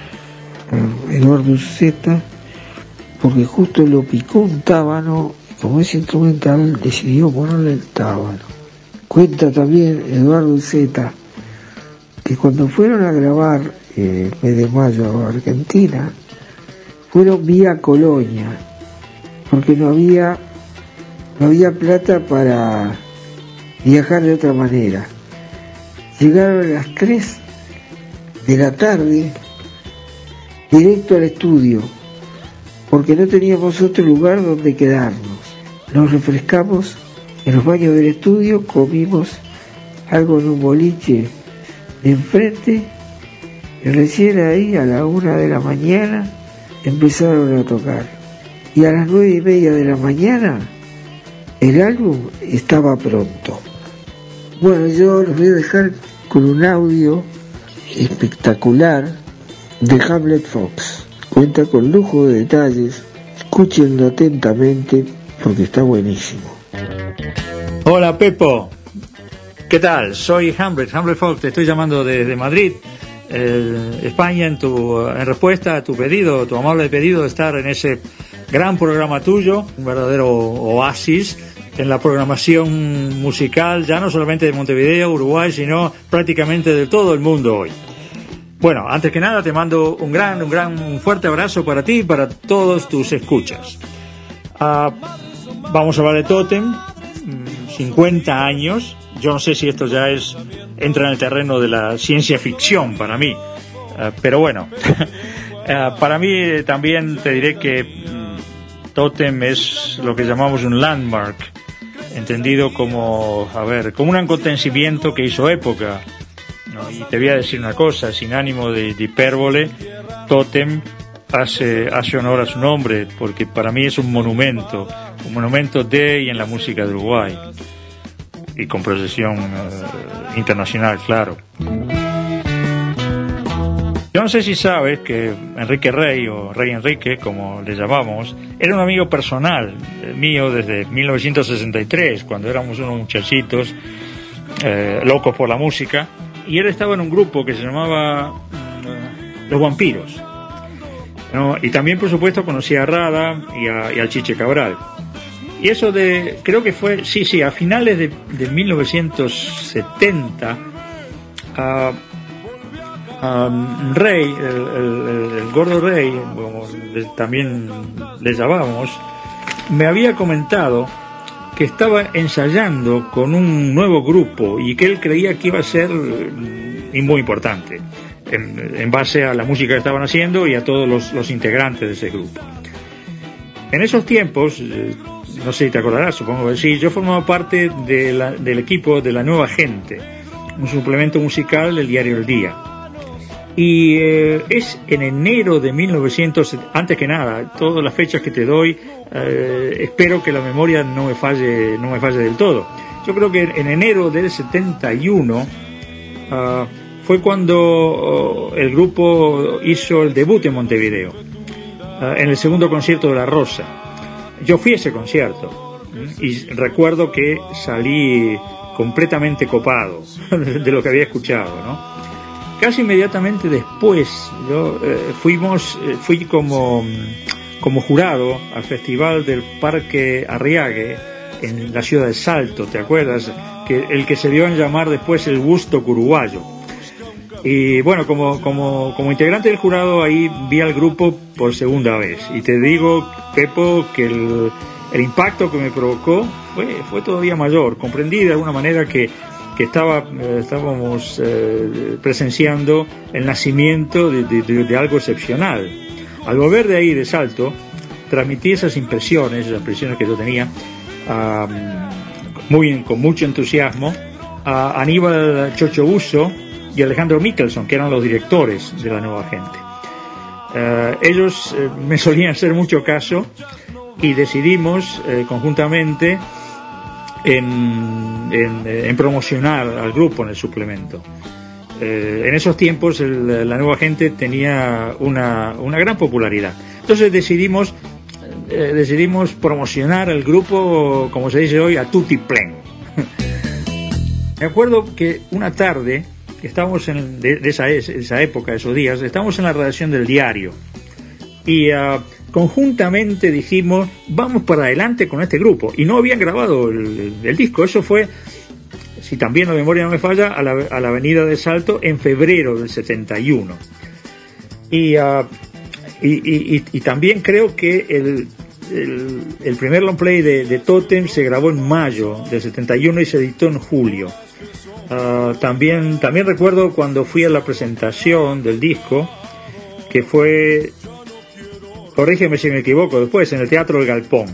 Eduardo Zeta, porque justo lo picó un tábano, y como es instrumental decidió ponerle el tábano. Cuenta también Eduardo Zeta que cuando fueron a grabar eh, mes de mayo a Argentina, fueron vía Colonia, porque no había no había plata para viajar de otra manera. Llegaron a las tres de la tarde directo al estudio, porque no teníamos otro lugar donde quedarnos. Nos refrescamos en los baños del estudio, comimos algo en un boliche de enfrente, y recién ahí a la una de la mañana empezaron a tocar. Y a las nueve y media de la mañana el álbum estaba pronto. Bueno, yo los voy a dejar con un audio espectacular de Hamlet Fox. Cuenta con lujo de detalles, escúchenlo atentamente porque está buenísimo. Hola Pepo, ¿qué tal? Soy Hamlet, Hamlet Fox, te estoy llamando desde Madrid, eh, España, en, tu, en respuesta a tu pedido, tu amable pedido de estar en ese gran programa tuyo, un verdadero oasis en la programación musical, ya no solamente de Montevideo, Uruguay, sino prácticamente de todo el mundo hoy. Bueno, antes que nada te mando un gran, un gran, un fuerte abrazo para ti y para todos tus escuchas. Uh, vamos a hablar de Totem, cincuenta años. Yo no sé si esto ya es entra en el terreno de la ciencia ficción para mí, uh, pero bueno, uh, para mí también te diré que um, Totem es lo que llamamos un landmark, entendido como, a ver, como un acontecimiento que hizo época. No, y te voy a decir una cosa, sin ánimo de, de hipérbole, Totem hace, hace honor a su nombre, porque para mí es un monumento, un monumento de y en la música de Uruguay, y con proyección uh, internacional, claro. Yo no sé si sabes que Enrique Rey, o Rey Enrique, como le llamamos, era un amigo personal mío desde mil novecientos sesenta y tres, cuando éramos unos muchachitos eh, locos por la música. Y él estaba en un grupo que se llamaba uh, Los Vampiros, ¿no? Y también, por supuesto, conocía a Rada y, a, y al Chiche Cabral. Y eso de, creo que fue, sí, sí, a finales de, de mil novecientos setenta, uh, um, Rey, el, el, el, el gordo Rey, como le, también le llamábamos, me había comentado que estaba ensayando con un nuevo grupo y que él creía que iba a ser y muy importante en, en base a la música que estaban haciendo y a todos los, los integrantes de ese grupo. En esos tiempos, eh, no sé si te acordarás, supongo que sí, yo formaba parte de la, del equipo de La Nueva Gente, un suplemento musical del diario El Día. Y eh, es en enero de mil novecientos, antes que nada, todas las fechas que te doy, eh, espero que la memoria no me falle, no me falle del todo. Yo creo que en enero del setenta y uno uh, fue cuando uh, el grupo hizo el debut en Montevideo, uh, en el segundo concierto de La Rosa. Yo fui a ese concierto y recuerdo que salí completamente copado de lo que había escuchado, ¿no? Casi inmediatamente después yo eh, fuimos eh, fui como como jurado al festival del Parque Arriague en la ciudad de Salto, ¿te acuerdas? Que el que se dio en llamar después el Woodstock uruguayo. Y bueno, como como como integrante del jurado ahí vi al grupo por segunda vez y te digo, Pepo, que el, el impacto que me provocó fue fue todavía mayor. Comprendí de alguna manera que que estaba, eh, estábamos eh, presenciando el nacimiento de, de, de, de algo excepcional. Al volver de ahí de Salto, transmití esas impresiones, esas impresiones que yo tenía, uh, muy, con mucho entusiasmo, a Aníbal Chocho Busso y Alejandro Mickelson, que eran los directores de La Nueva Gente. Uh, ellos eh, me solían hacer mucho caso y decidimos eh, conjuntamente En, en, en promocionar al grupo en el suplemento. Eh, en esos tiempos el, La Nueva Gente tenía una, una gran popularidad. Entonces decidimos eh, decidimos promocionar el grupo, como se dice hoy, a tutti plen. Me acuerdo que una tarde, estábamos en, de, de esa, esa época, esos días, estábamos en la redacción del diario y uh, conjuntamente dijimos, vamos para adelante con este grupo, y no habían grabado el, el, el disco. Eso fue, si también la memoria no me falla, a la, a la Avenida de Salto en febrero del setenta y uno. Y, uh, y, y, y, y también creo que el, el, el primer long play de, de Totem se grabó en mayo del setenta y uno y se editó en julio. Uh, también, también recuerdo cuando fui a la presentación del disco, que fue, corrígeme si me equivoco, después en el Teatro del Galpón.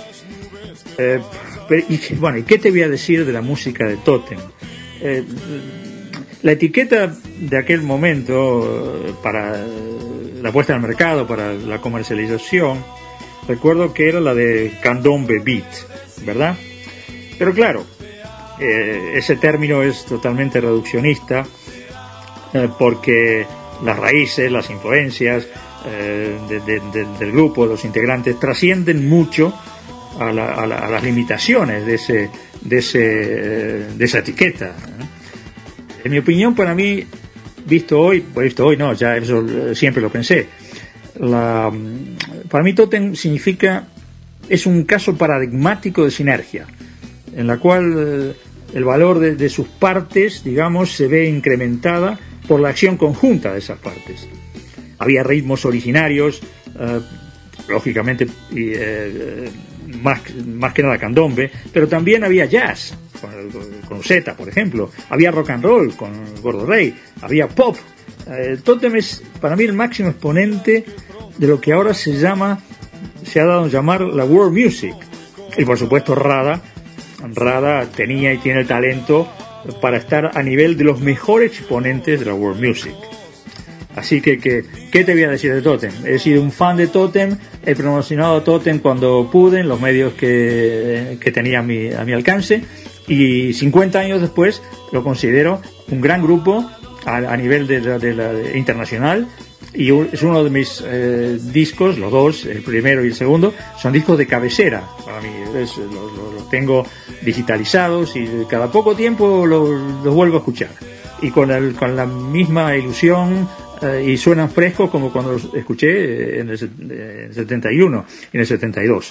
Eh, y, bueno, ¿y qué te voy a decir de la música de Totem? Eh, la etiqueta de aquel momento para la puesta al mercado, para la comercialización, recuerdo que era la de Candombe Beat, ¿verdad? Pero claro, eh, ese término es totalmente reduccionista, eh, porque las raíces, las influencias eh, de, de, de, del grupo, de los integrantes, trascienden mucho a, la, a, la, a las limitaciones de ese, de ese, de esa etiqueta. En mi opinión, para mí, visto hoy, pues visto hoy no, ya eso siempre lo pensé. La, para mí Totem significa, es un caso paradigmático de sinergia, en la cual eh, el valor de, de sus partes, digamos, se ve incrementada por la acción conjunta de esas partes. Había ritmos originarios, eh, lógicamente, y, eh, más, más que nada candombe, pero también había jazz, con, el, con Zeta, por ejemplo. Había rock and roll con Gordo Rey, había pop. Eh, Totem es para mí el máximo exponente de lo que ahora se llama, se ha dado a llamar la world music. Y por supuesto Rada, Rada tenía y tiene el talento para estar a nivel de los mejores exponentes de la world music. Así que, que ¿qué te voy a decir de Totem? He sido un fan de Totem, he promocionado Totem cuando pude en los medios que, que tenía a mi, a mi alcance, y cincuenta años después lo considero un gran grupo a, a nivel de la, de la de internacional, y es uno de mis eh, discos, los dos, el primero y el segundo, son discos de cabecera para mí. Es, los, los, los tengo digitalizados y cada poco tiempo los, los vuelvo a escuchar, y con, el, con la misma ilusión, eh, y suenan frescos como cuando los escuché en el, en el setenta y uno y en el setenta y dos.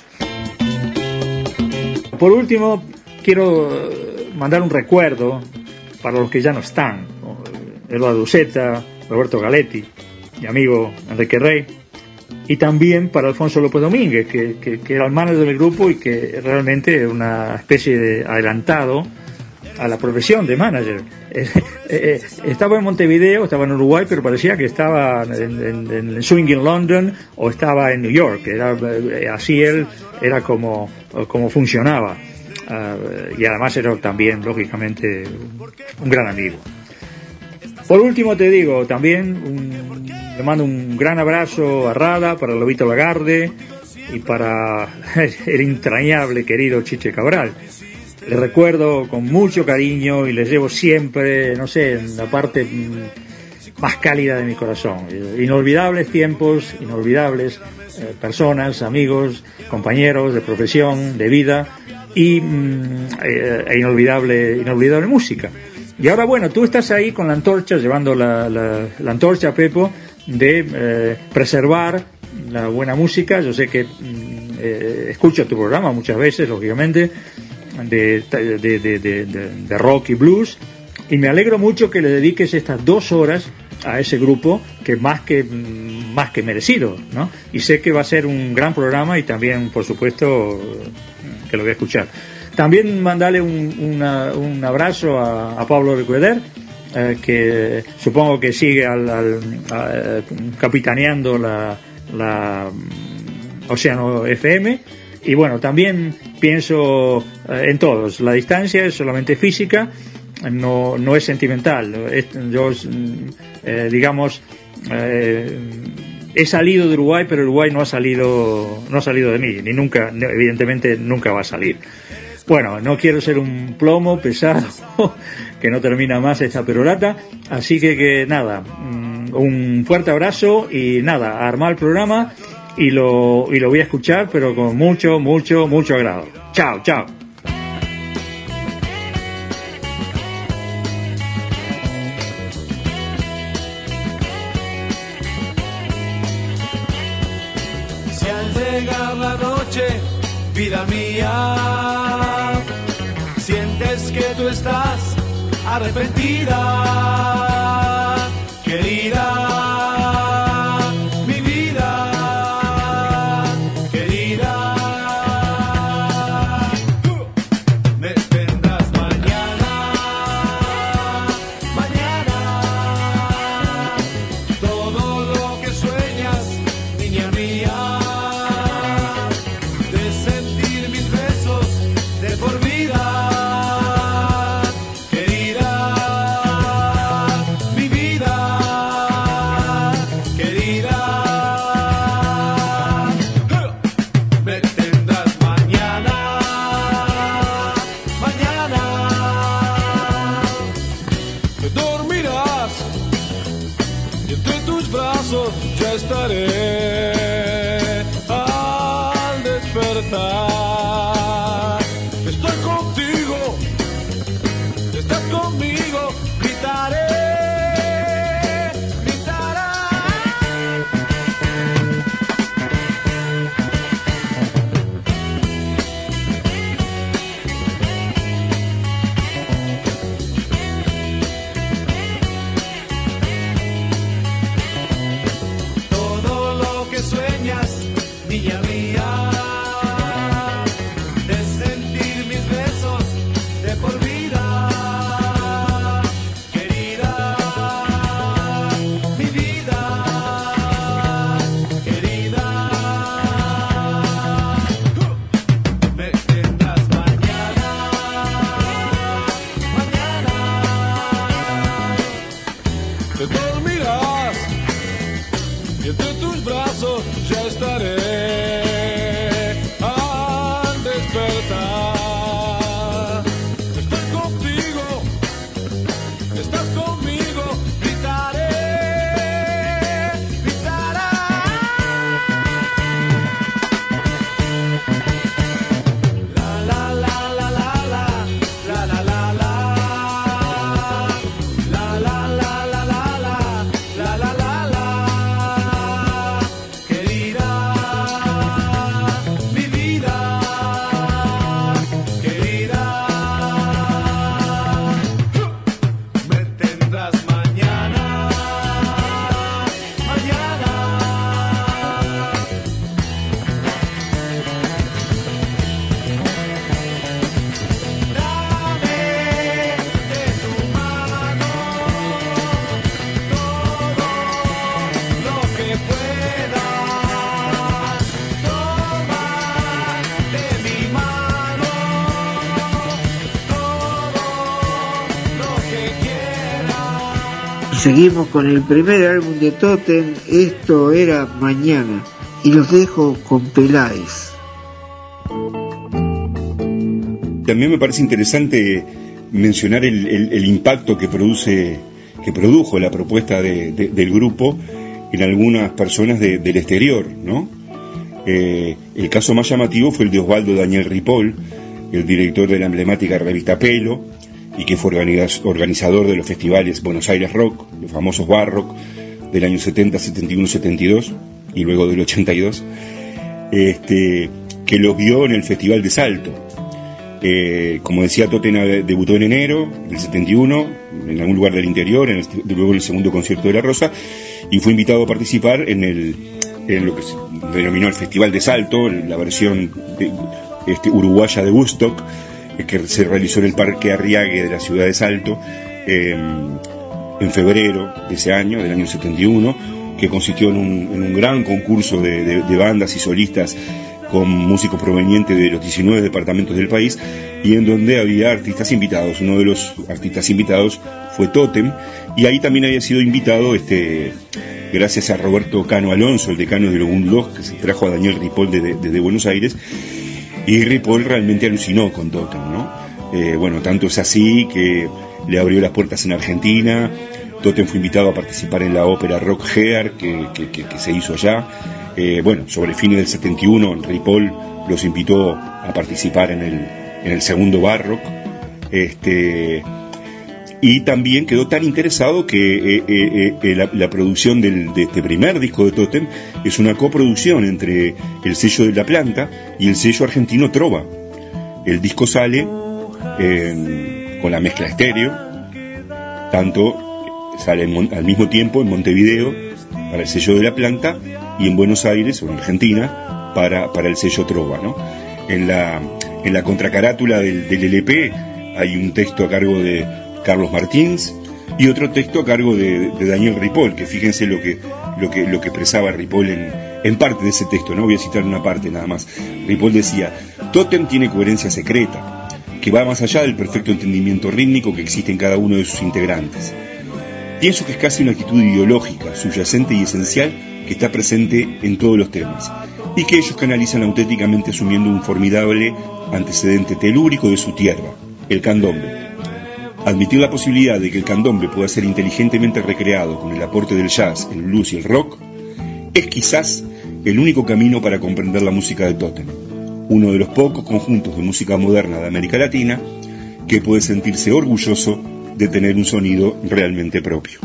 Por último, quiero mandar un recuerdo para los que ya no están: Eduardo Zeta, Roberto Galetti, mi amigo Enrique Rey, y también para Alfonso López Domínguez, que, que, que era el manager del grupo y que realmente era una especie de adelantado a la profesión de manager. Eh, eh, estaba en Montevideo, estaba en Uruguay, pero parecía que estaba en, en, en Swing in London o estaba en New York. Era, eh, así él era como, como funcionaba. Uh, y además era también, lógicamente, un gran amigo. Por último te digo, también un, le mando un gran abrazo a Rada, para Lobito Lagarde y para el entrañable querido Chiche Cabral. Le recuerdo con mucho cariño y les llevo siempre, no sé, en la parte más cálida de mi corazón. Inolvidables tiempos, inolvidables eh, personas, amigos, compañeros de profesión, de vida, y eh, e inolvidable, inolvidable música. Y ahora, bueno, tú estás ahí con la antorcha, llevando la, la, la antorcha, Pepo, de eh, preservar la buena música. Yo sé que eh, escucho tu programa muchas veces, lógicamente, de, de, de, de, de, de rock y blues, y me alegro mucho que le dediques estas dos horas a ese grupo, que más que más que merecido, ¿no? Y sé que va a ser un gran programa, y también, por supuesto, que lo voy a escuchar. También mandarle un, una, un abrazo a, a Pablo Recueder, eh, que supongo que sigue al, al, a, capitaneando la, la Océano F M. Y bueno, también pienso eh, en todos. La distancia es solamente física, no, no es sentimental. Es, yo, eh, digamos, eh, he salido de Uruguay, pero Uruguay no ha salido, no ha salido de mí, ni nunca, evidentemente nunca va a salir. Bueno, no quiero ser un plomo pesado que no termina más esta perorata, así que, que nada, un fuerte abrazo y nada, a armar el programa. y lo, y lo voy a escuchar, pero con mucho, mucho, mucho agrado. Chao, chao. Si al llegar la noche, vida mía, sientes que tú estás arrepentida, querida, mi vida, querida, me tendrás mañana, mañana, todo lo que sueñas, niña mía, de sentir mis besos de por vida. Ya estaré al despertar. Estoy contigo, estás conmigo, gritaré, gritaré. Niña mía, de sentir mis besos de por vida, querida, mi vida, querida, me tendrás mañana, mañana, te dormirás y entre tus brazos ya estaré. Seguimos con el primer álbum de Totem, esto era Mañana, y los dejo con Peláez. También me parece interesante mencionar el, el, el impacto que produce, que produjo la propuesta de, de, del grupo en algunas personas de, del exterior, ¿no? Eh, el caso más llamativo fue el de Osvaldo Daniel Ripoll, el director de la emblemática revista Pelo, y que fue organizador de los festivales Buenos Aires Rock, los famosos Bar Rock, del año setenta, setenta y uno, setenta y dos, y luego del ochenta y dos, este, que los vio en el Festival de Salto. Eh, como decía, Totena debutó en enero del setenta y uno, en algún lugar del interior, en el, luego en el segundo concierto de La Rosa, y fue invitado a participar en, el, en lo que se denominó el Festival de Salto, la versión de, este, uruguaya de Woodstock, que se realizó en el Parque Arriague de la ciudad de Salto eh, en febrero de ese año, del año setenta y uno, que consistió en un, en un gran concurso de, de, de bandas y solistas con músicos provenientes de los diecinueve departamentos del país, y en donde había artistas invitados. Uno de los artistas invitados fue Totem, y ahí también había sido invitado, este, gracias a Roberto Cano Alonso, el decano de los Bundos, que se trajo a Daniel Ripoll desde de, de Buenos Aires. Y Ripoll realmente alucinó con Totem, ¿no? Eh, bueno, tanto es así que le abrió las puertas en Argentina, Totem fue invitado a participar en la ópera Rock Hear que, que, que, que se hizo allá. Eh, bueno, sobre fines del setenta y uno, Ripoll los invitó a participar en el, en el segundo Barrock. Este, y también quedó tan interesado que eh, eh, eh, la, la producción del, de este primer disco de Totem es una coproducción entre el sello de La Planta y el sello argentino Trova. El disco sale eh, con la mezcla estéreo, tanto sale en, al mismo tiempo en Montevideo para el sello de La Planta y en Buenos Aires o en Argentina para, para el sello Trova, ¿no? En la, en la contracarátula del, del L P hay un texto a cargo de Carlos Martins y otro texto a cargo de, de Daniel Ripoll, que fíjense lo que, lo que, lo que expresaba Ripoll en, en parte de ese texto, no voy a citar una parte nada más. Ripoll decía: Totem tiene coherencia secreta, que va más allá del perfecto entendimiento rítmico que existe en cada uno de sus integrantes. Pienso que es casi una actitud ideológica, subyacente y esencial que está presente en todos los temas, y que ellos canalizan auténticamente asumiendo un formidable antecedente telúrico de su tierra, el candombe. Admitir la posibilidad de que el candombe pueda ser inteligentemente recreado con el aporte del jazz, el blues y el rock, es quizás el único camino para comprender la música de Totem, uno de los pocos conjuntos de música moderna de América Latina que puede sentirse orgulloso de tener un sonido realmente propio.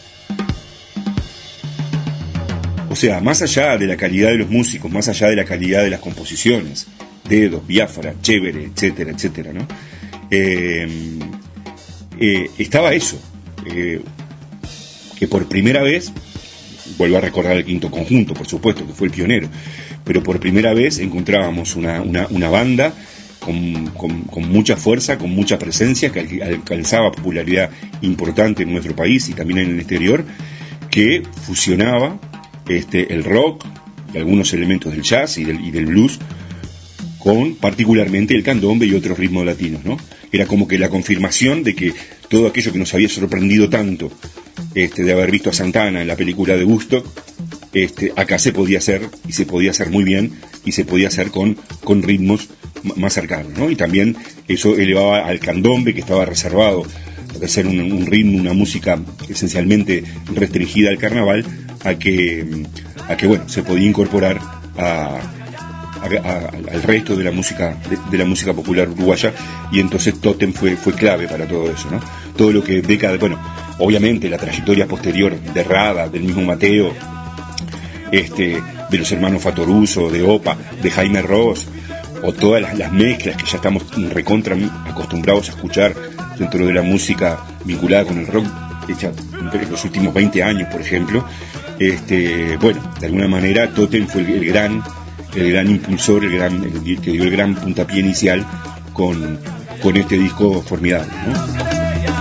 O sea, más allá de la calidad de los músicos, más allá de la calidad de las composiciones, Dedos, Biafra, Chévere, etcétera, etcétera, ¿no? Eh, eh, estaba eso, eh, que por primera vez, vuelvo a recordar el Quinto Conjunto, por supuesto, que fue el pionero, pero por primera vez encontrábamos una, una, una banda con, con, con mucha fuerza, con mucha presencia, que alcanzaba popularidad importante en nuestro país y también en el exterior, que fusionaba este, el rock y algunos elementos del jazz y del, y del blues con particularmente el candombe y otros ritmos latinos, ¿no? Era como que la confirmación de que todo aquello que nos había sorprendido tanto este, de haber visto a Santana en la película de Woodstock, este, acá se podía hacer, y se podía hacer muy bien, y se podía hacer con, con ritmos m- más cercanos, ¿no? Y también eso elevaba al candombe, que estaba reservado de ser un, un ritmo, una música esencialmente restringida al carnaval, a que, a que bueno, se podía incorporar a A, a, al resto de la música de, de la música popular uruguaya, y entonces Totem fue fue clave para todo eso, ¿no? Todo lo que década, bueno, obviamente la trayectoria posterior de Rada, del mismo Mateo, este, de los hermanos Fatoruso, de Opa, de Jaime Ross, o todas las, las mezclas que ya estamos recontra acostumbrados a escuchar dentro de la música vinculada con el rock, hecha en los últimos veinte años, por ejemplo. Este, bueno, de alguna manera Totem fue el, el gran el gran impulsor, el gran, el, que dio el gran puntapié inicial con, con este disco formidable, ¿no?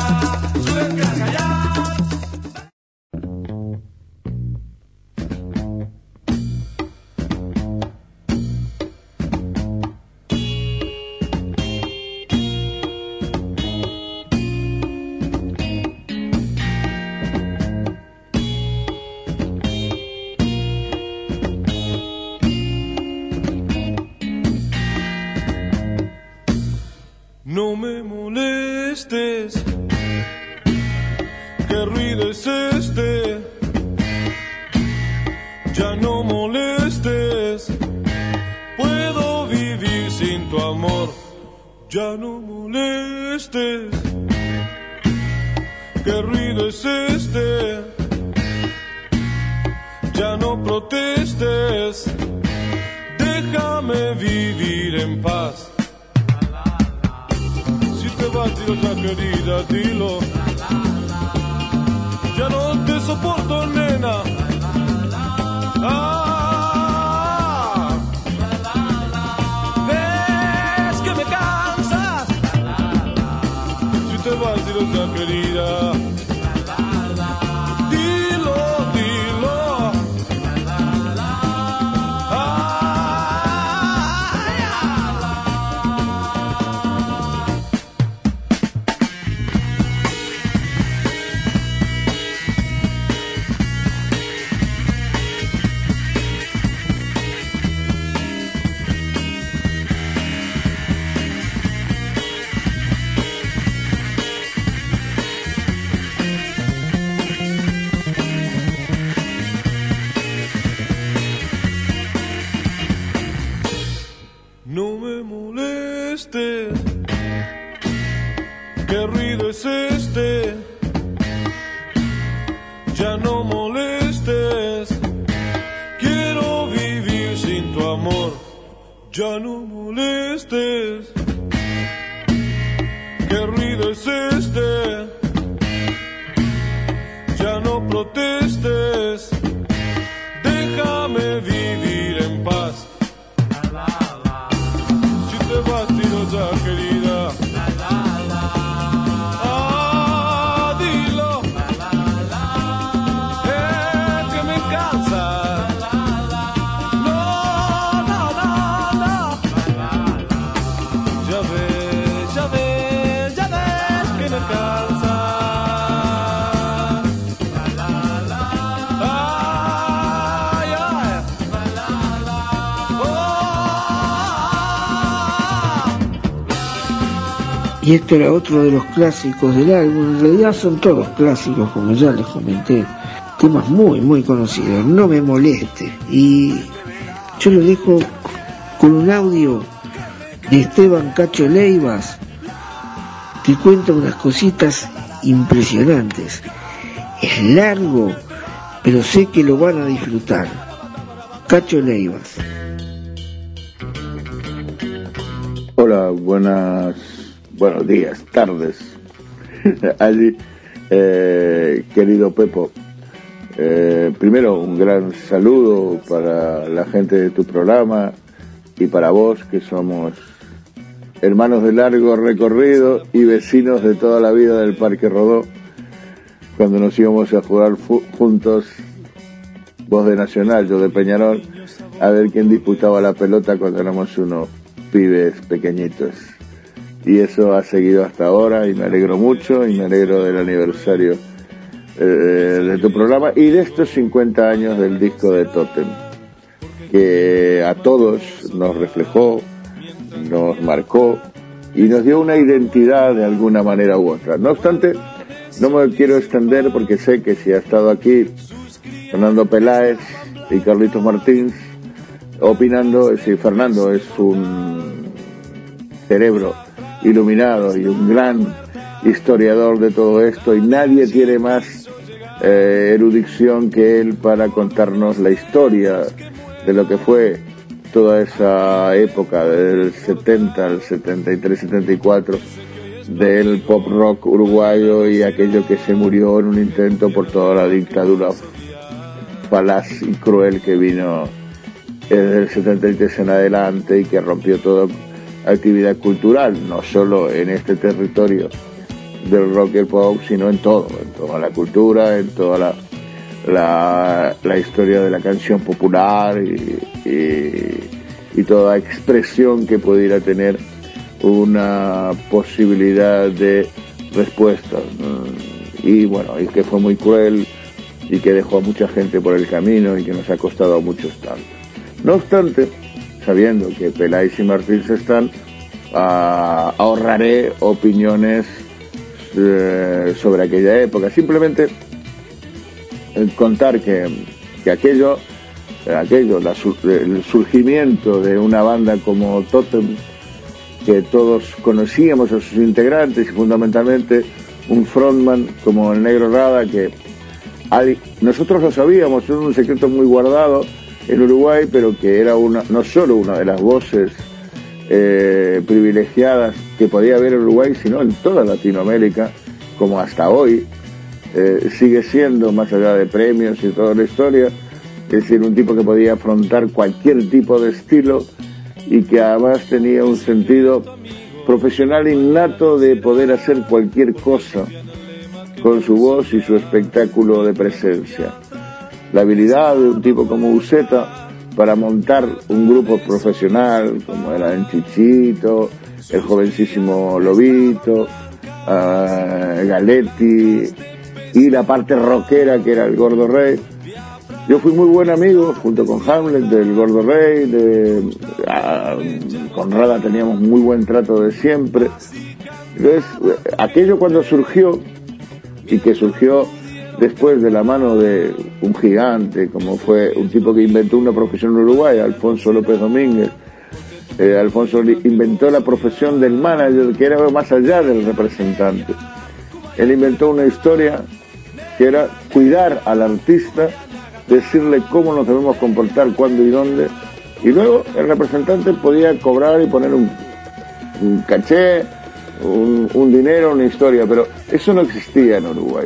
No me molestes, ¿qué ruido es este? Ya no molestes, puedo vivir sin tu amor. Ya no molestes, ¿qué ruido es este? Ya no protestes, déjame vivir en paz. Dilo ya querida, dilo. Ya no te soporto, nena. Ah, ves que me cansas. Si te vas, dilo ya querida. Dilo, dilo. ¿Qué ruido es este? Ya no molestes. Quiero vivir sin tu amor. Ya no molestes. ¿Qué ruido es este? Ya no protestes. Déjame vivir en paz. Si te vas, tiro ya, querida. Ah, dilo. Es que me cansa. No, no, no, no. Ya ves, ya ves, ya ves que me cansa. Y este era otro de los clásicos del álbum. En realidad son todos clásicos, como ya les comenté, temas muy muy conocidos. No me moleste. Y yo lo dejo con un audio de Esteban Cacho Leivas, que cuenta unas cositas impresionantes. Es largo, pero sé que lo van a disfrutar. Cacho Leivas. Hola, buenas buenos días, tardes. Allí, eh, querido Pepo, eh, primero un gran saludo para la gente de tu programa y para vos, que somos hermanos de largo recorrido y vecinos de toda la vida del Parque Rodó, cuando nos íbamos a jugar fu- juntos, vos de Nacional, yo de Peñarol, a ver quién disputaba la pelota cuando éramos unos pibes pequeñitos. Y eso ha seguido hasta ahora, y me alegro mucho, y me alegro del aniversario eh, de tu programa y de estos cincuenta años del disco de Totem, que a todos nos reflejó, nos marcó y nos dio una identidad de alguna manera u otra. No obstante, no me quiero extender porque sé que si ha estado aquí Fernando Peláez y Carlitos Martins opinando, si Fernando es un cerebro iluminado y un gran historiador de todo esto, y nadie tiene más eh, erudición que él para contarnos la historia de lo que fue toda esa época del setenta al setenta y tres, setenta y cuatro del pop rock uruguayo, y aquello que se murió en un intento por toda la dictadura falaz y cruel que vino desde el setenta y tres en adelante y que rompió toda actividad cultural, no solo en este territorio del rock y el pop, sino en todo, en toda la cultura, en toda la la, la historia de la canción popular y, y, y toda expresión que pudiera tener una posibilidad de respuesta. Y bueno, y que fue muy cruel y que dejó a mucha gente por el camino y que nos ha costado a muchos tanto. No obstante, sabiendo que Peláez y Martins están, uh, ahorraré opiniones uh, sobre aquella época. Simplemente eh, contar que, que aquello, aquello la, el surgimiento de una banda como Totem, que todos conocíamos a sus integrantes y fundamentalmente un frontman como el Negro Rada, que hay, nosotros lo sabíamos, es un secreto muy guardado en Uruguay, pero que era una, no solo una de las voces eh, privilegiadas que podía haber en Uruguay, sino en toda Latinoamérica, como hasta hoy eh, sigue siendo, más allá de premios y toda la historia, es decir, un tipo que podía afrontar cualquier tipo de estilo y que además tenía un sentido profesional innato de poder hacer cualquier cosa con su voz y su espectáculo de presencia. La habilidad de un tipo como Uceta para montar un grupo profesional, como era el Chichito, el jovencísimo Lobito, uh, Galetti, y la parte rockera que era el Gordo Rey. Yo fui muy buen amigo, junto con Hamlet, del Gordo Rey, de, uh, con Rada teníamos muy buen trato de siempre. Entonces, aquello cuando surgió, y que surgió después de la mano de un gigante, como fue un tipo que inventó una profesión en Uruguay, Alfonso López Domínguez, eh, Alfonso inventó la profesión del manager, que era más allá del representante. Él inventó una historia que era cuidar al artista, decirle cómo nos debemos comportar, cuándo y dónde, y luego el representante podía cobrar y poner un, un caché, un, un dinero, una historia, pero eso no existía en Uruguay.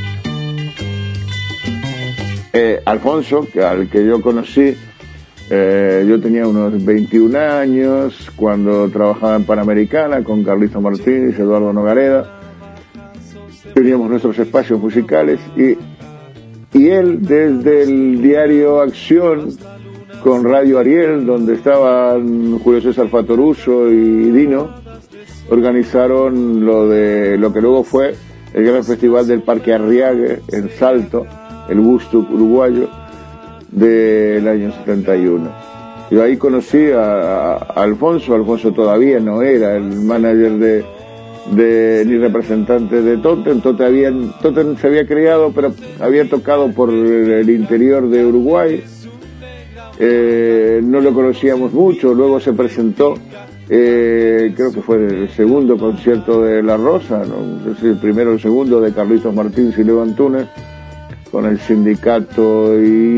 Eh, Alfonso, que, al que yo conocí, eh, yo tenía unos veintiún años cuando trabajaba en Panamericana con Carlito Martínez y Eduardo Nogareda. Teníamos nuestros espacios musicales y, y él desde el diario Acción con Radio Ariel, donde estaban Julio César Fatoruso y Dino, organizaron lo de lo que luego fue el gran festival del Parque Arriague en Salto, el Gusto uruguayo del año setenta y uno. Yo ahí conocí a, a Alfonso. Alfonso todavía no era el manager de, de ni representante de Totem. Totem, había, Totem se había creado, pero había tocado por el interior de Uruguay. Eh, no lo conocíamos mucho. Luego se presentó, eh, creo que fue el segundo concierto de La Rosa, no sé si el primero o el segundo, de Carlitos Martínez y Leo Antunes, con el Sindicato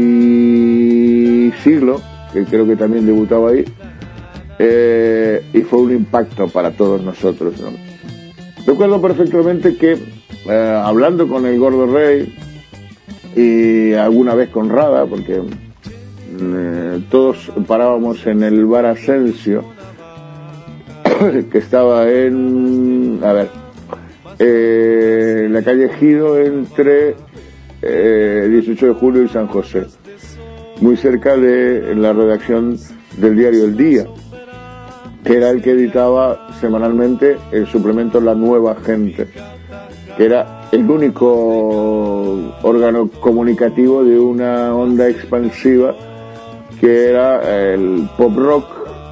y Siglo, que creo que también debutaba ahí, eh, y fue un impacto para todos nosotros, ¿no? Recuerdo perfectamente que eh, hablando con el Gordo Rey y alguna vez con Rada, porque eh, todos parábamos en el bar Asensio, que estaba en, a ver, eh, la calle Gido entre Eh, dieciocho de julio y San José, muy cerca de la redacción del diario El Día, que era el que editaba semanalmente el suplemento La Nueva Gente, que era el único órgano comunicativo de una onda expansiva que era el pop rock,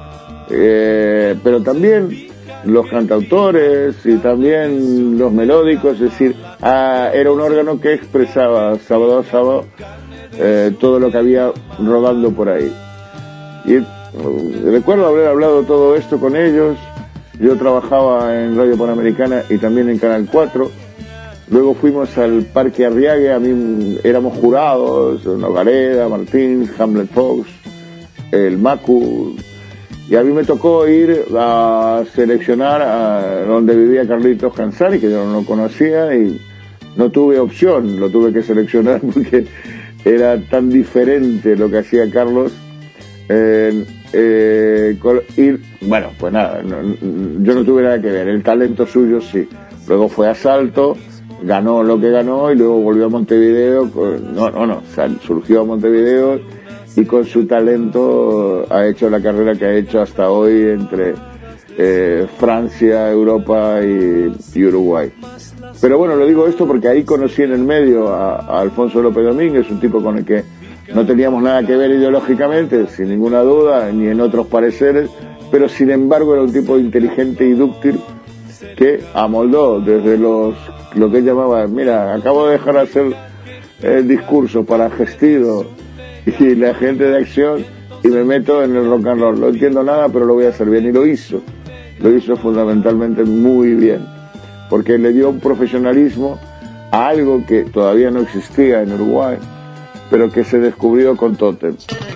eh, pero también los cantautores y también los melódicos, es decir, ah, era un órgano que expresaba sábado a sábado eh, todo lo que había rodando por ahí. Y eh, recuerdo haber hablado todo esto con ellos. Yo trabajaba en Radio Panamericana y también en Canal cuatro. Luego fuimos al Parque Arriague, a mí éramos jurados, Nogareda, Martín, Hamlet Fox, el Macu. Y a mí me tocó ir a seleccionar a donde vivía Carlitos Cansari, que yo no lo conocía, y no tuve opción, lo tuve que seleccionar porque era tan diferente lo que hacía Carlos. Eh, eh, ir, bueno, pues nada, no, yo no tuve nada que ver, el talento suyo sí. Luego fue a Salto, ganó lo que ganó y luego volvió a Montevideo, no, no, no, surgió a Montevideo, y con su talento ha hecho la carrera que ha hecho hasta hoy entre eh, Francia, Europa y, y Uruguay. Pero bueno, lo digo esto porque ahí conocí en el medio a, a Alfonso López Domínguez, un tipo con el que no teníamos nada que ver ideológicamente, sin ninguna duda, ni en otros pareceres, pero sin embargo era un tipo inteligente y dúctil que amoldó desde los lo que él llamaba, mira, acabo de dejar de hacer el discurso para Gestido y la gente de Acción y me meto en el rock and roll. No entiendo nada, pero lo voy a hacer bien, y lo hizo. Lo hizo fundamentalmente muy bien, porque le dio un profesionalismo a algo que todavía no existía en Uruguay, pero que se descubrió con Totem.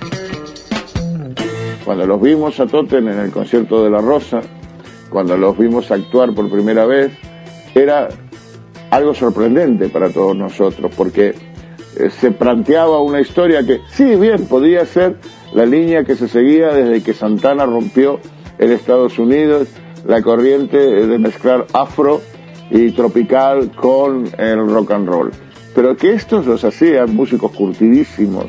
Cuando los vimos a Totem en el concierto de La Rosa, cuando los vimos actuar por primera vez, era algo sorprendente para todos nosotros, porque se planteaba una historia que, sí, bien, podía ser la línea que se seguía desde que Santana rompió en Estados Unidos, la corriente de mezclar afro y tropical con el rock and roll. Pero que estos los hacían músicos curtidísimos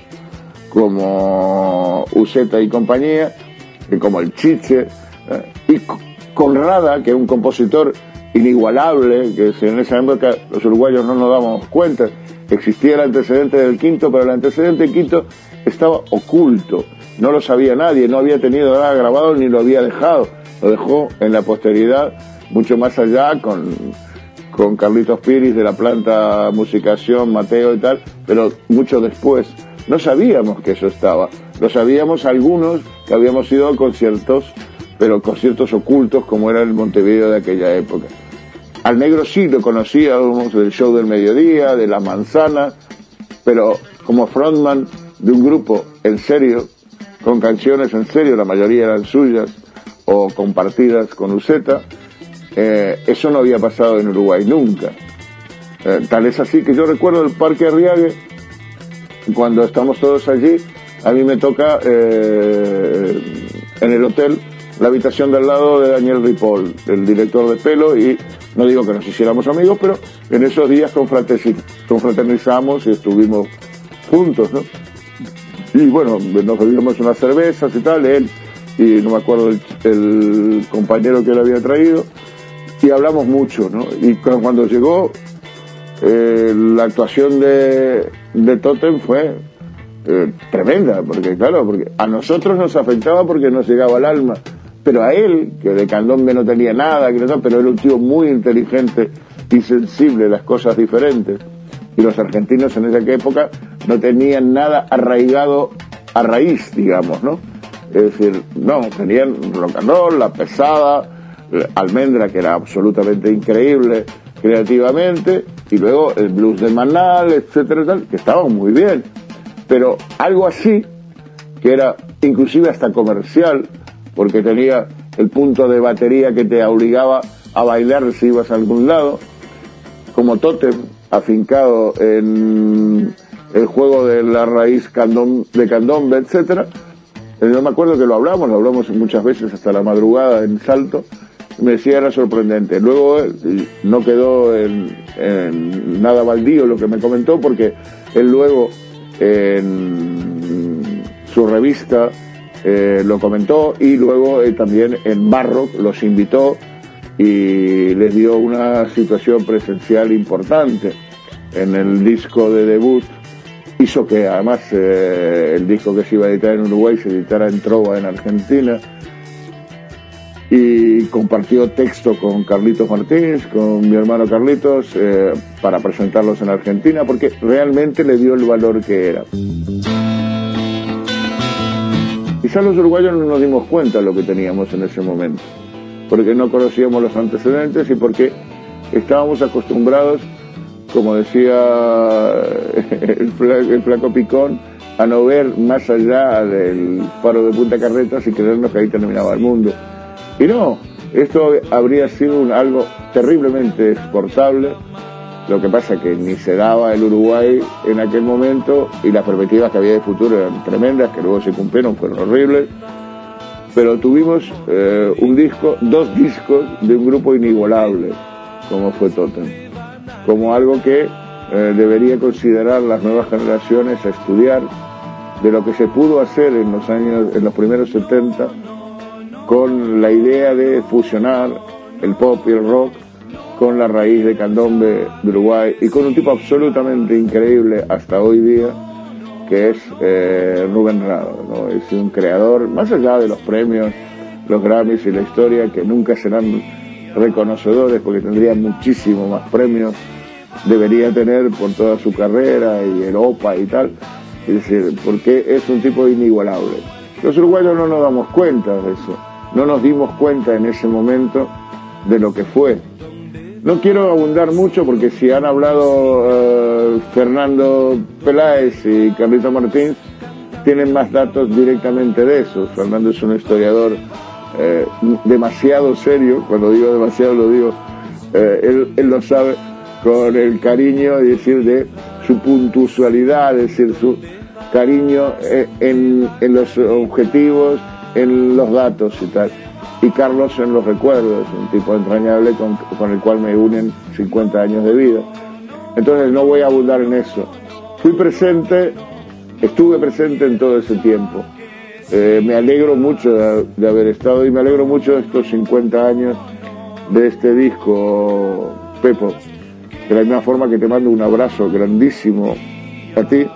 como Uceta y compañía, y como el Chiche, eh, y con Rada, que es un compositor inigualable, que en esa época los uruguayos no nos dábamos cuenta. Existía el antecedente del quinto, pero el antecedente del quinto estaba oculto, no lo sabía nadie, no había tenido nada grabado ni lo había dejado, lo dejó en la posteridad, mucho más allá con, con Carlitos Piris de la planta Musicación, Mateo y tal, pero mucho después. No sabíamos que eso estaba, lo sabíamos algunos que habíamos ido a conciertos pero conciertos ocultos como era el Montevideo de aquella época. Al negro sí lo conocíamos del show del mediodía, de La Manzana, pero como frontman de un grupo en serio, con canciones en serio, la mayoría eran suyas o compartidas con Uceta, eh, eso no había pasado en Uruguay nunca. Eh, tal es así que yo recuerdo el Parque Arriague, cuando estamos todos allí, a mí me toca eh, en el hotel la habitación del lado de Daniel Ripoll, el director de Pelo, y no digo que nos hiciéramos amigos, pero en esos días confraternizamos y estuvimos juntos, ¿no? Y bueno, nos bebíamos unas cervezas y tal, él y no me acuerdo el, el compañero que él había traído, y hablamos mucho, ¿no? Y cuando llegó eh, la actuación de, de Totem fue eh, tremenda, porque claro, porque a nosotros nos afectaba porque nos llegaba al alma, pero a él, que de candombe no tenía nada, que no, pero era un tío muy inteligente y sensible a las cosas diferentes, y los argentinos en esa época no tenían nada arraigado a raíz, digamos, ¿no? Es decir, no, tenían rock and roll, la pesada, Almendra, que era absolutamente increíble creativamente, y luego el blues de Manal, etcétera, tal, que estaban muy bien, pero algo así, que era inclusive hasta comercial, porque tenía el punto de batería que te obligaba a bailar si ibas a algún lado, como Totem, afincado en el juego de la raíz candom, de candombe, etcétera. Yo me acuerdo que lo hablamos, lo hablamos muchas veces hasta la madrugada en Salto, me decía era sorprendente. Luego no quedó en, en nada baldío lo que me comentó, porque él luego en su revista eh, lo comentó, y luego eh, también en Barrock los invitó y les dio una situación presencial importante en el disco de debut. Hizo que además eh, el disco que se iba a editar en Uruguay se editara en Trova en Argentina, y compartió texto con Carlitos Martínez, con mi hermano Carlitos, eh, para presentarlos en Argentina, porque realmente le dio el valor que era. Quizás los uruguayos no nos dimos cuenta de lo que teníamos en ese momento, porque no conocíamos los antecedentes y porque estábamos acostumbrados, como decía el flaco, el flaco Picón, a no ver más allá del faro de Punta Carretas y creernos que ahí terminaba el mundo. Y no, esto habría sido un, algo terriblemente exportable. Lo que pasa que ni se daba el Uruguay en aquel momento, y las perspectivas que había de futuro eran tremendas, que luego se cumplieron, fueron horribles. Pero tuvimos eh, un disco, dos discos de un grupo inigualable, como fue Totem, como algo que eh, debería considerar las nuevas generaciones a estudiar de lo que se pudo hacer en los años, en los primeros setenta, con la idea de fusionar el pop y el rock con la raíz de candombe de Uruguay, y con un tipo absolutamente increíble hasta hoy día, que es eh, Rubén Rado, ¿no? Es un creador, más allá de los premios, los Grammys y la historia, que nunca serán reconocedores porque tendría muchísimo más premios, debería tener por toda su carrera y el O P A y tal, es decir, porque es un tipo inigualable. Los uruguayos no nos damos cuenta de eso, no nos dimos cuenta en ese momento de lo que fue. No quiero abundar mucho porque si han hablado uh, Fernando Peláez y Carlito Martínez, tienen más datos directamente de eso. Fernando es un historiador eh, demasiado serio, cuando digo demasiado lo digo, eh, él, él lo sabe, con el cariño, es decir, de su puntualidad, es decir, su cariño en, en los objetivos, en los datos y tal. Y Carlos en los recuerdos, un tipo entrañable con, con el cual me unen cincuenta años de vida. Entonces no voy a abundar en eso. Fui presente, estuve presente en todo ese tiempo. Eh, me alegro mucho de, de haber estado, y me alegro mucho de estos cincuenta años de este disco, Pepo. De la misma forma que te mando un abrazo grandísimo a ti,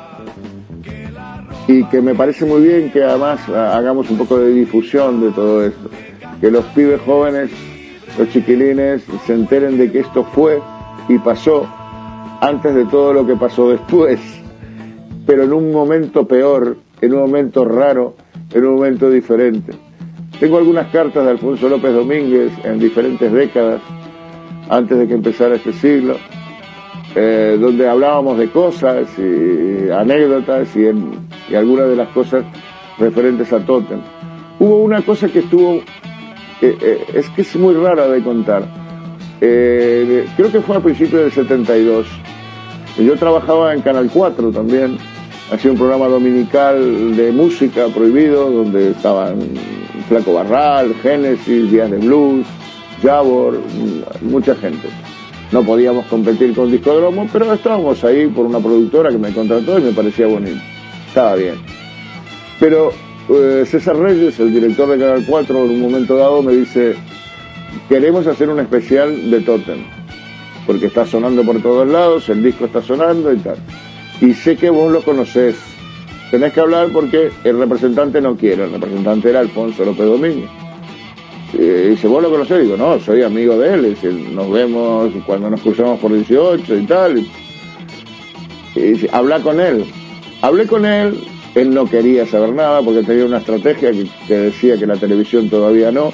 y que me parece muy bien que además hagamos un poco de difusión de todo esto, que los pibes jóvenes, los chiquilines, se enteren de que esto fue y pasó antes de todo lo que pasó después, pero en un momento peor, en un momento raro, en un momento diferente. Tengo algunas cartas de Alfonso López Domínguez en diferentes décadas, antes de que empezara este siglo, eh, donde hablábamos de cosas y anécdotas y, en, y algunas de las cosas referentes a Totem. Hubo una cosa que estuvo, eh, eh, es que es muy rara de contar. Eh, creo que fue a principios del setenta y dos. Yo trabajaba en Canal cuatro también, hacía un programa dominical de música prohibido, donde estaban Flaco Barral, Génesis, Días de Blues, Javor, mucha gente. No podíamos competir con Discodromo, pero estábamos ahí por una productora que me contrató y me parecía bonito. Estaba bien. Pero eh, César Reyes, el director de Canal cuatro, en un momento dado me dice: queremos hacer un especial de Totem, porque está sonando por todos lados, el disco está sonando y tal. Y sé que vos lo conocés. Tenés que hablar porque el representante no quiere. El representante era Alfonso López Domínguez. Y dice: ¿vos lo conocés? Digo: no, soy amigo de él. Dice: nos vemos cuando nos cruzamos por dieciocho y tal. Y dice: habla con él. Hablé con él. Él no quería saber nada porque tenía una estrategia que, que decía que la televisión todavía no.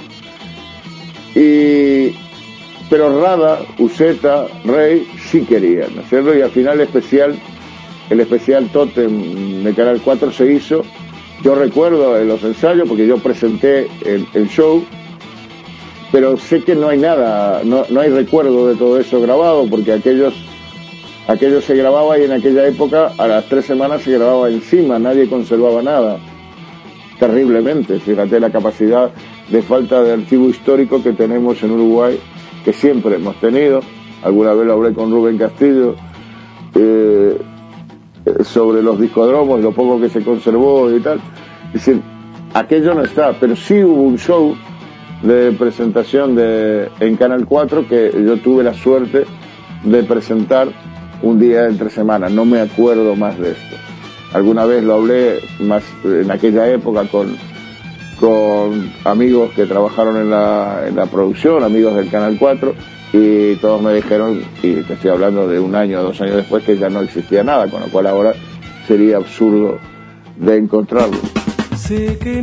Y... pero Rada, Uceta, Rey sí querían hacerlo, y al final el especial, el especial Totem de Canal cuatro se hizo. Yo recuerdo en los ensayos, porque yo presenté el, el show, pero sé que no hay nada, no, no hay recuerdo de todo eso grabado, porque aquellos, aquello se grababa y en aquella época a las tres semanas se grababa encima, nadie conservaba nada, terriblemente. Fíjate la capacidad de falta de archivo histórico que tenemos en Uruguay, que siempre hemos tenido. Alguna vez lo hablé con Rubén Castillo eh, sobre los discodromos, lo poco que se conservó y tal. Es decir, aquello no está, pero sí hubo un show de presentación de, en Canal cuatro que yo tuve la suerte de presentar un día entre semanas. No me acuerdo más de esto. Alguna vez lo hablé más en aquella época con, con amigos que trabajaron en la, en la producción, amigos del Canal cuatro, y todos me dijeron, y te estoy hablando de un año o dos años después, que ya no existía nada, con lo cual ahora sería absurdo de encontrarlo. Sé que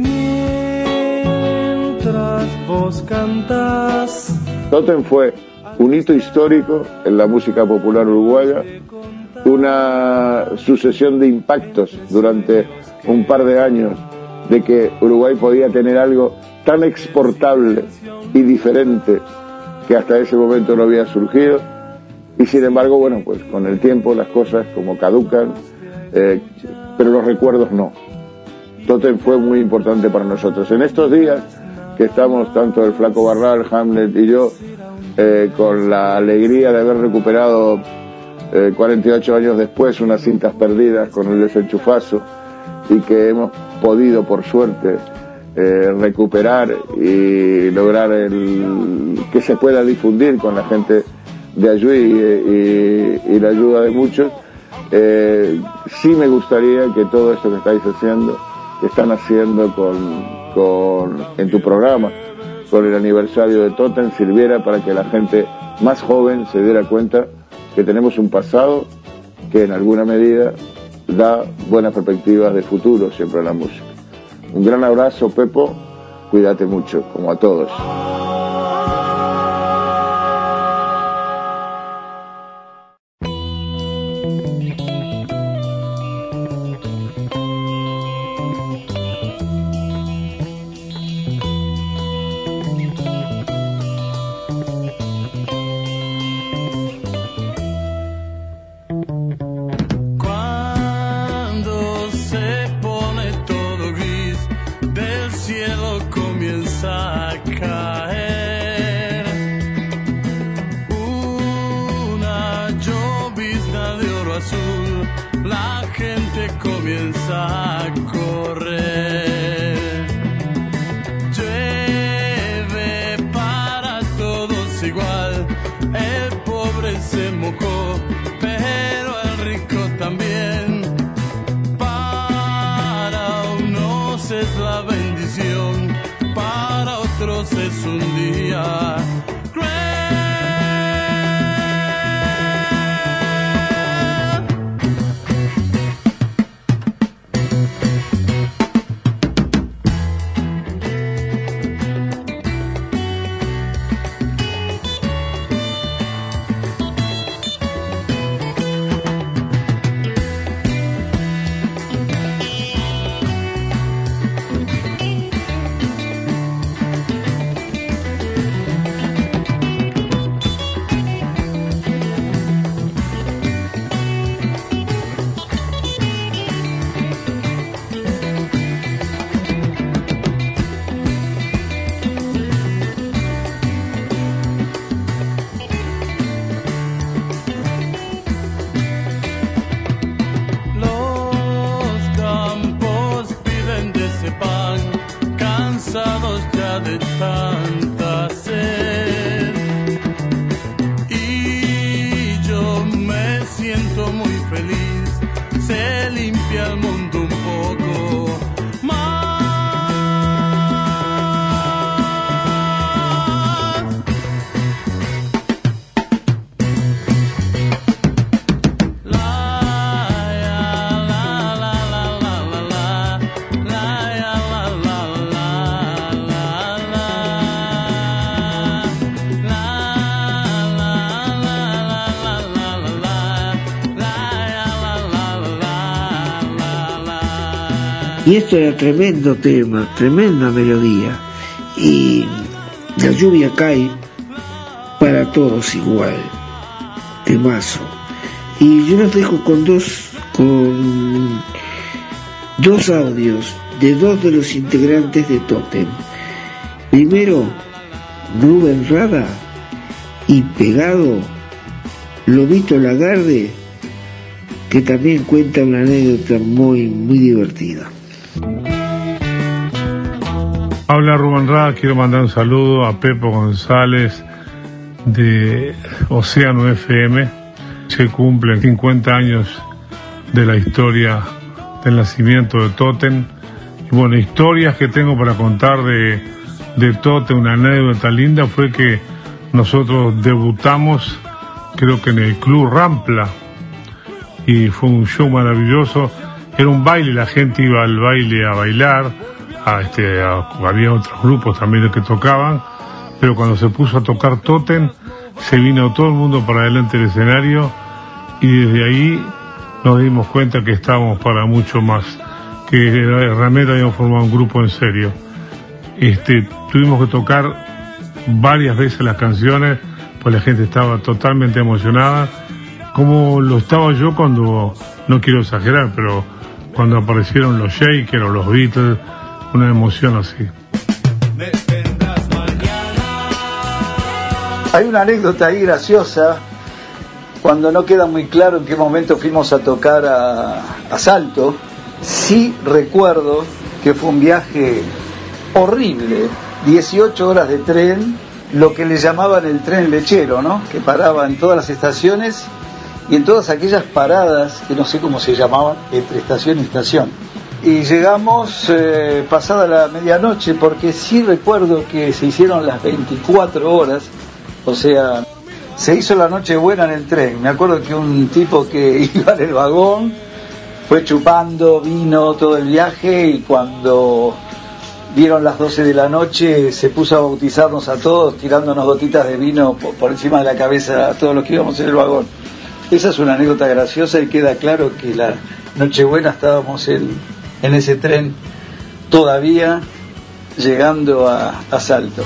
mientras vos cantás. Totem fue un hito histórico en la música popular uruguaya, una sucesión de impactos durante un par de años, de que Uruguay podía tener algo tan exportable y diferente que hasta ese momento no había surgido, y sin embargo, bueno, pues con el tiempo las cosas como caducan, eh, pero los recuerdos no. Totem fue muy importante para nosotros. En estos días que estamos, tanto el Flaco Barral, Hamlet y yo, eh, con la alegría de haber recuperado eh, cuarenta y ocho años después unas cintas perdidas con el desenchufazo, y que hemos podido, por suerte, eh, recuperar y lograr el, que se pueda difundir con la gente de Ayuí y, y, y la ayuda de muchos. Eh, sí me gustaría que todo esto que estáis haciendo, que están haciendo con, con, en tu programa, con el aniversario de Totem, sirviera para que la gente más joven se diera cuenta que tenemos un pasado que en alguna medida da buenas perspectivas de futuro siempre en la música. Un gran abrazo, Pepo, cuídate mucho, como a todos. feliz, se limpia el mundo un poco más. Y esto era tremendo tema, tremenda melodía. Y la lluvia cae para todos igual. Temazo. Y yo los dejo con dos, con dos audios de dos de los integrantes de Totem. Primero, Rubén Rada, y pegado, Lobito Lagarde, que también cuenta una anécdota muy, muy divertida. Habla Rubén Rada, quiero mandar un saludo a Pepo González de Océano F M. Se cumplen cincuenta años de la historia del nacimiento de Totem. Y bueno, historias que tengo para contar de, de Totem, una anécdota linda fue que nosotros debutamos, creo que en el Club Rampla, y fue un show maravilloso. Era un baile, la gente iba al baile a bailar, a este, a, había otros grupos también que tocaban, pero cuando se puso a tocar Totem, se vino todo el mundo para adelante del escenario, y desde ahí nos dimos cuenta que estábamos para mucho más, que realmente habíamos formado un grupo en serio. Este, tuvimos que tocar varias veces las canciones, pues la gente estaba totalmente emocionada, como lo estaba yo cuando, no quiero exagerar, pero cuando aparecieron los Shakers o los Beatles, una emoción así. Hay una anécdota ahí graciosa, cuando no queda muy claro en qué momento fuimos a tocar a, a Salto. Sí recuerdo que fue un viaje horrible, dieciocho horas de tren, lo que le llamaban el tren lechero, ¿no? Que paraba en todas las estaciones y en todas aquellas paradas que no sé cómo se llamaban, entre estación y estación. Y llegamos eh, pasada la medianoche, porque sí recuerdo que se hicieron las veinticuatro horas, o sea, se hizo la noche buena en el tren. Me acuerdo que un tipo que iba en el vagón fue chupando vino todo el viaje, y cuando dieron las doce de la noche se puso a bautizarnos a todos, tirándonos gotitas de vino por, por encima de la cabeza a todos los que íbamos en el vagón. Esa es una anécdota graciosa, y queda claro que la Nochebuena estábamos en, en ese tren todavía llegando a, a Salto.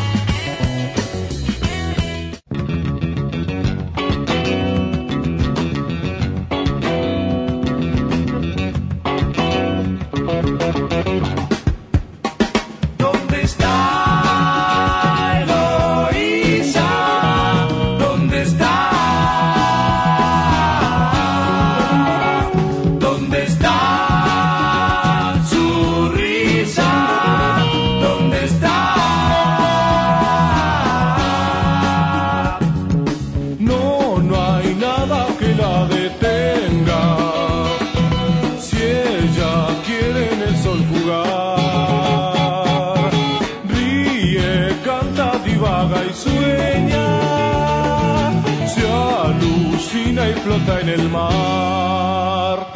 En el mar.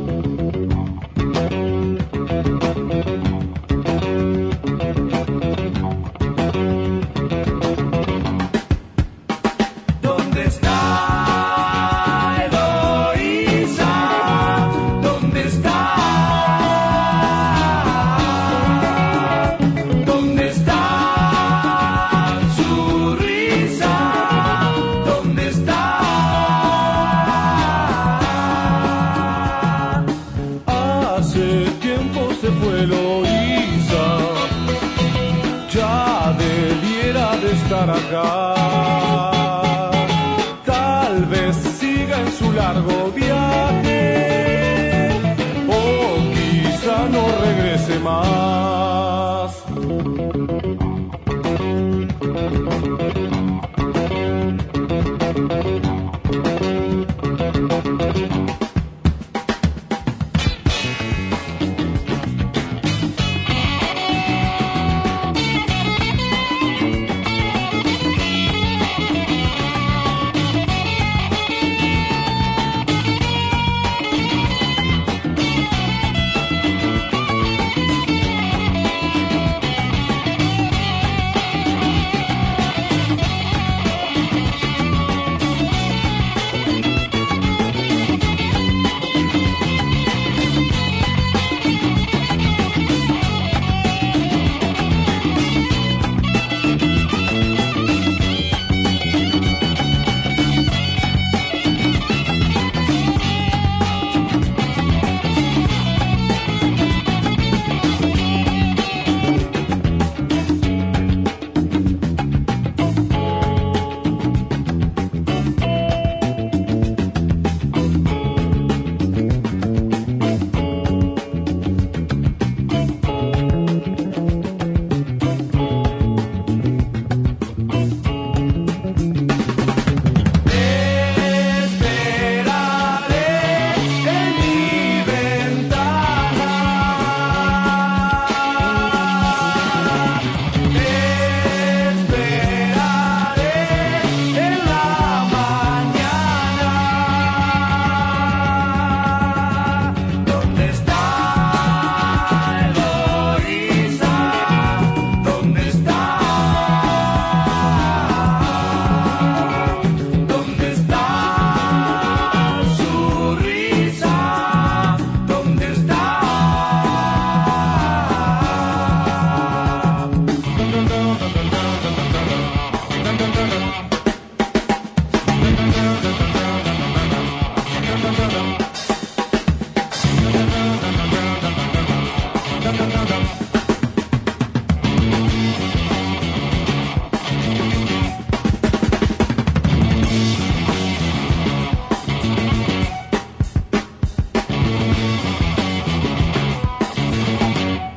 ¿Dónde está Eloísa? ¿Dónde está? ¿Dónde está su risa? ¿Dónde está? Acá, tal vez siga en su largo viaje, o quizá no regrese más.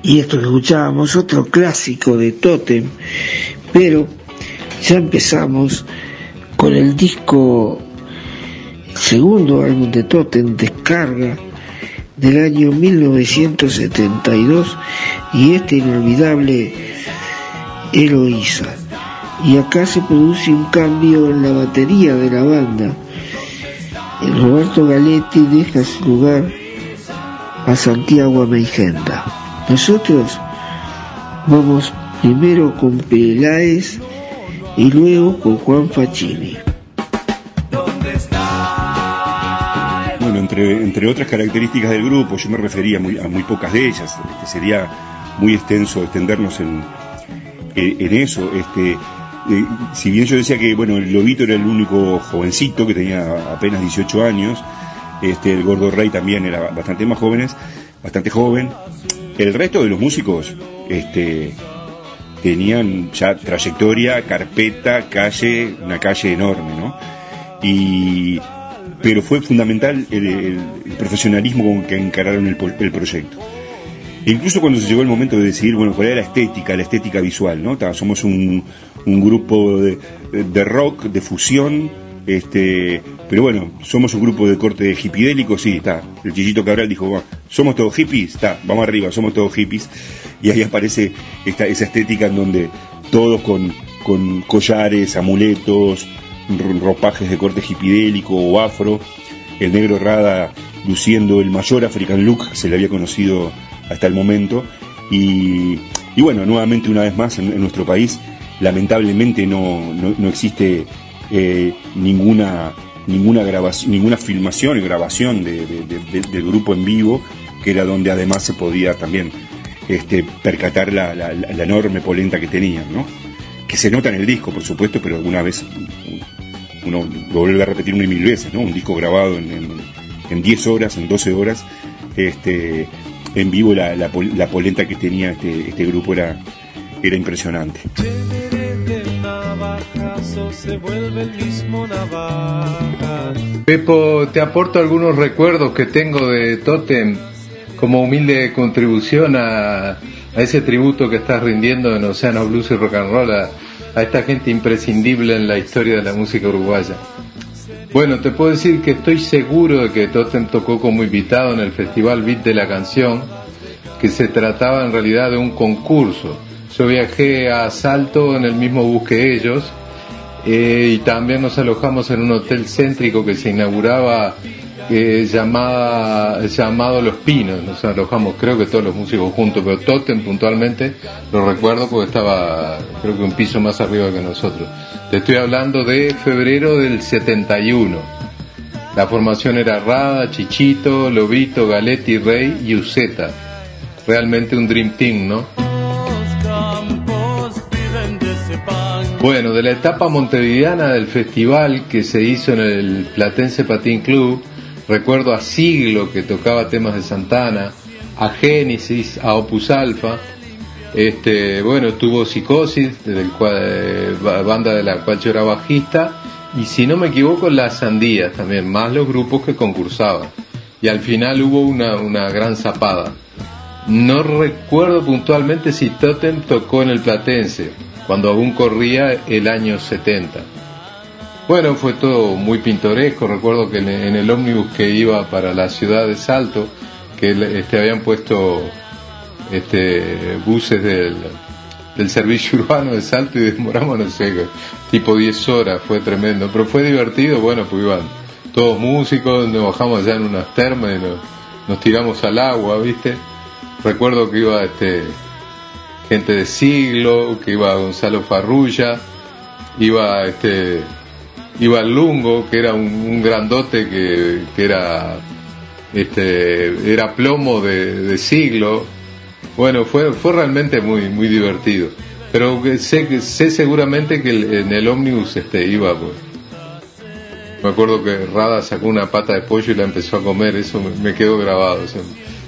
Y esto que escuchábamos, otro clásico de Totem, pero ya empezamos con el disco, el segundo álbum de Totem, Descarga, del año mil novecientos setenta y dos, y este inolvidable Eloísa. Y acá se produce un cambio en la batería de la banda. El Roberto Galetti deja su lugar a Santiago Ameijenda. Nosotros vamos primero con Peláez y luego con Juan Facchini. Bueno, entre, entre otras características del grupo, yo me refería muy, a muy pocas de ellas. Este, sería muy extenso extendernos en, en, en eso. Este, eh, si bien yo decía que bueno, el Lobito era el único jovencito que tenía apenas dieciocho años, este, el Gordo Rey también era bastante más jóvenes, bastante joven. El resto de los músicos este, tenían ya trayectoria, carpeta, calle, una calle enorme, ¿no? Y, pero fue fundamental el, el, el profesionalismo con que encararon el, el proyecto. E incluso cuando se llegó el momento de decidir, bueno, cuál era la estética, la estética visual, ¿no? Somos un, un grupo de, de rock, de fusión, este, pero bueno, somos un grupo de corte hipidélico, sí, está. El Chichito Cabral dijo, bueno, somos todos hippies, está, vamos arriba, somos todos hippies. Y ahí aparece esta, esa estética en donde todos con, con collares, amuletos, ropajes de corte hipidélico o afro, el negro Rada luciendo el mayor African look que se le había conocido hasta el momento. Y, y bueno, nuevamente una vez más en, en nuestro país, lamentablemente no, no, no existe eh, ninguna ninguna grabación, ninguna filmación y grabación de, de, de, de, del grupo en vivo, que era donde además se podía también este, percatar la, la, la enorme polenta que tenían, ¿no? Que se nota en el disco, por supuesto, pero alguna vez uno lo vuelve a repetir una y mil veces, ¿no? Un disco grabado en, en, en diez horas, en doce horas, este, en vivo la, la, la polenta que tenía este, este grupo era, era impresionante. Se vuelve el mismo navaja. Pepo, te aporto algunos recuerdos que tengo de Totem como humilde contribución a, a ese tributo que estás rindiendo en Océano Blues y Rock and Roll a, a esta gente imprescindible en la historia de la música uruguaya. Bueno, te puedo decir que estoy seguro de que Totem tocó como invitado en el Festival Beat de la Canción, que se trataba en realidad de un concurso. Yo viajé a Salto en el mismo bus que ellos, eh, y también nos alojamos en un hotel céntrico que se inauguraba eh, llamada, llamado Los Pinos. Nos alojamos, creo que todos los músicos juntos, pero Totem puntualmente lo recuerdo porque estaba, creo que un piso más arriba que nosotros. Te estoy hablando de febrero del setenta y uno. La formación era Rada, Chichito, Lobito, Galetti, Rey y Uceta. Realmente un Dream Team, ¿no? Bueno, de la etapa montevideana del festival que se hizo en el Platense Patín Club, recuerdo a Siglo, que tocaba temas de Santana, a Génesis, a Opus Alpha, este, bueno, estuvo Psicosis, del cual, eh, banda de la cual yo era bajista, y si no me equivoco, Las Sandías también, más los grupos que concursaban. Y al final hubo una, una gran zapada. No recuerdo puntualmente si Totem tocó en el Platense, cuando aún corría el año setenta. Bueno, fue todo muy pintoresco. Recuerdo que en el ómnibus que iba para la ciudad de Salto, que este, habían puesto este, buses del, del servicio urbano de Salto y demoramos, no sé, tipo diez horas, fue tremendo. Pero fue divertido, bueno, pues iban todos músicos, nos bajamos allá en unas termas y nos, nos tiramos al agua, ¿viste? Recuerdo que iba este... gente de Siglo, que iba Gonzalo Farrulla, iba este iba el Lungo, que era un, un grandote que, que era este era plomo de, de Siglo. Bueno, fue fue realmente muy muy divertido. Pero sé sé seguramente que el, en el ómnibus este iba, pues. Me acuerdo que Rada sacó una pata de pollo y la empezó a comer, eso me, me quedó grabado, o sea.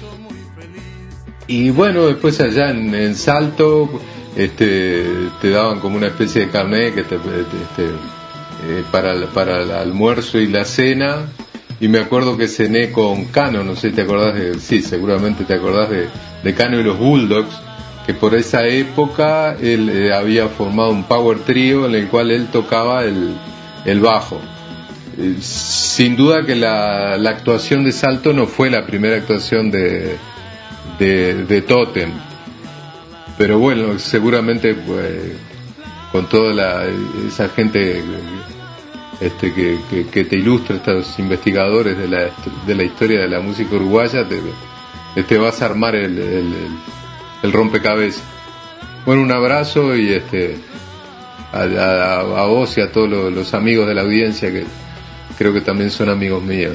Y bueno, después allá en, en Salto este, te daban como una especie de carnet que te, este, eh, para, para el almuerzo y la cena, y me acuerdo que cené con Cano, no sé si te acordás de, sí, seguramente te acordás de, de Cano y los Bulldogs, que por esa época él eh, había formado un power trio en el cual él tocaba el, el bajo. Eh, sin duda que la, la actuación de Salto no fue la primera actuación de, de, de Totem, pero bueno, seguramente pues, con toda la, esa gente este, que, que, que te ilustra, estos investigadores de la, de la historia de la música uruguaya, te, te vas a armar el, el, el, el rompecabezas. Bueno, un abrazo y este a, a, a vos y a todos los, los amigos de la audiencia, que creo que también son amigos míos.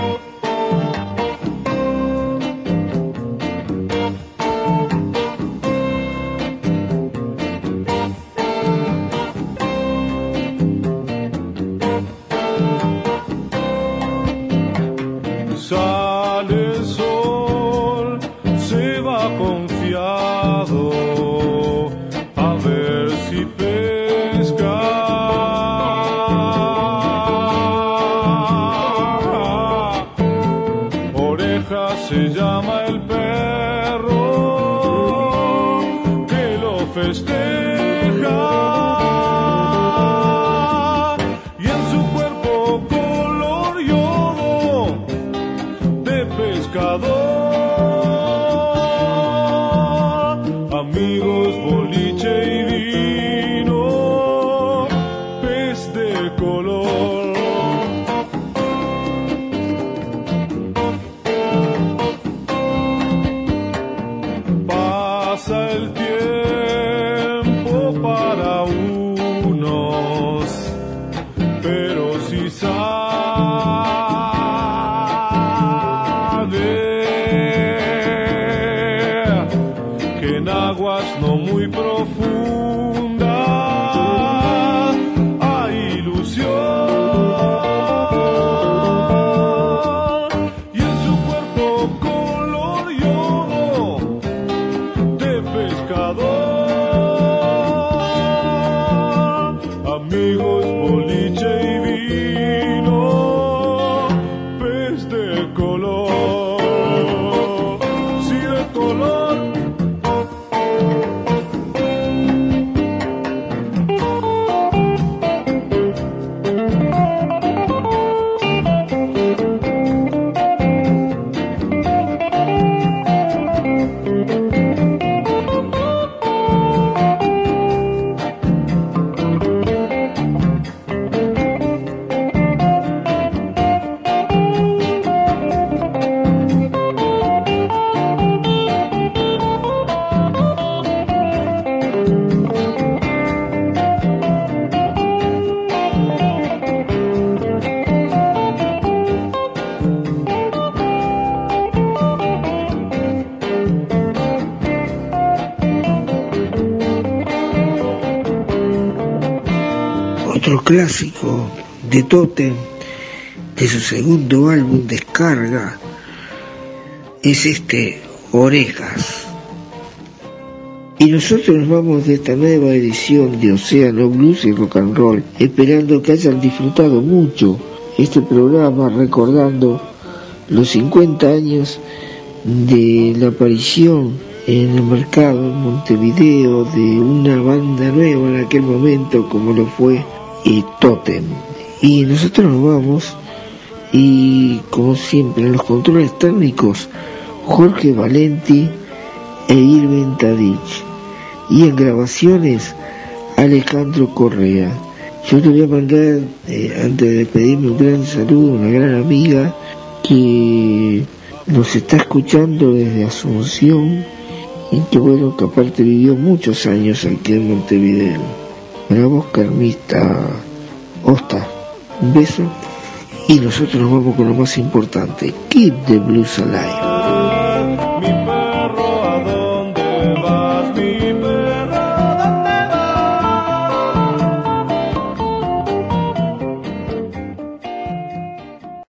Otro clásico de Totem, de su segundo álbum Descarga, es este Orejas. Y nosotros nos vamos de esta nueva edición de Océano Blues y Rock and Roll, esperando que hayan disfrutado mucho este programa, recordando los cincuenta años de la aparición en el mercado en Montevideo de una banda nueva en aquel momento, como lo fue y Totem. Y nosotros nos vamos, y como siempre en los controles técnicos Jorge Valenti e Irving Tadich, y en grabaciones Alejandro Correa. Yo te voy a mandar, eh, antes de despedirme, un gran saludo a una gran amiga que nos está escuchando desde Asunción, y que bueno, que aparte vivió muchos años aquí en Montevideo. Para vos, Carmita Osta, un beso, y nosotros nos vamos con lo más importante, Keep the Blues Alive.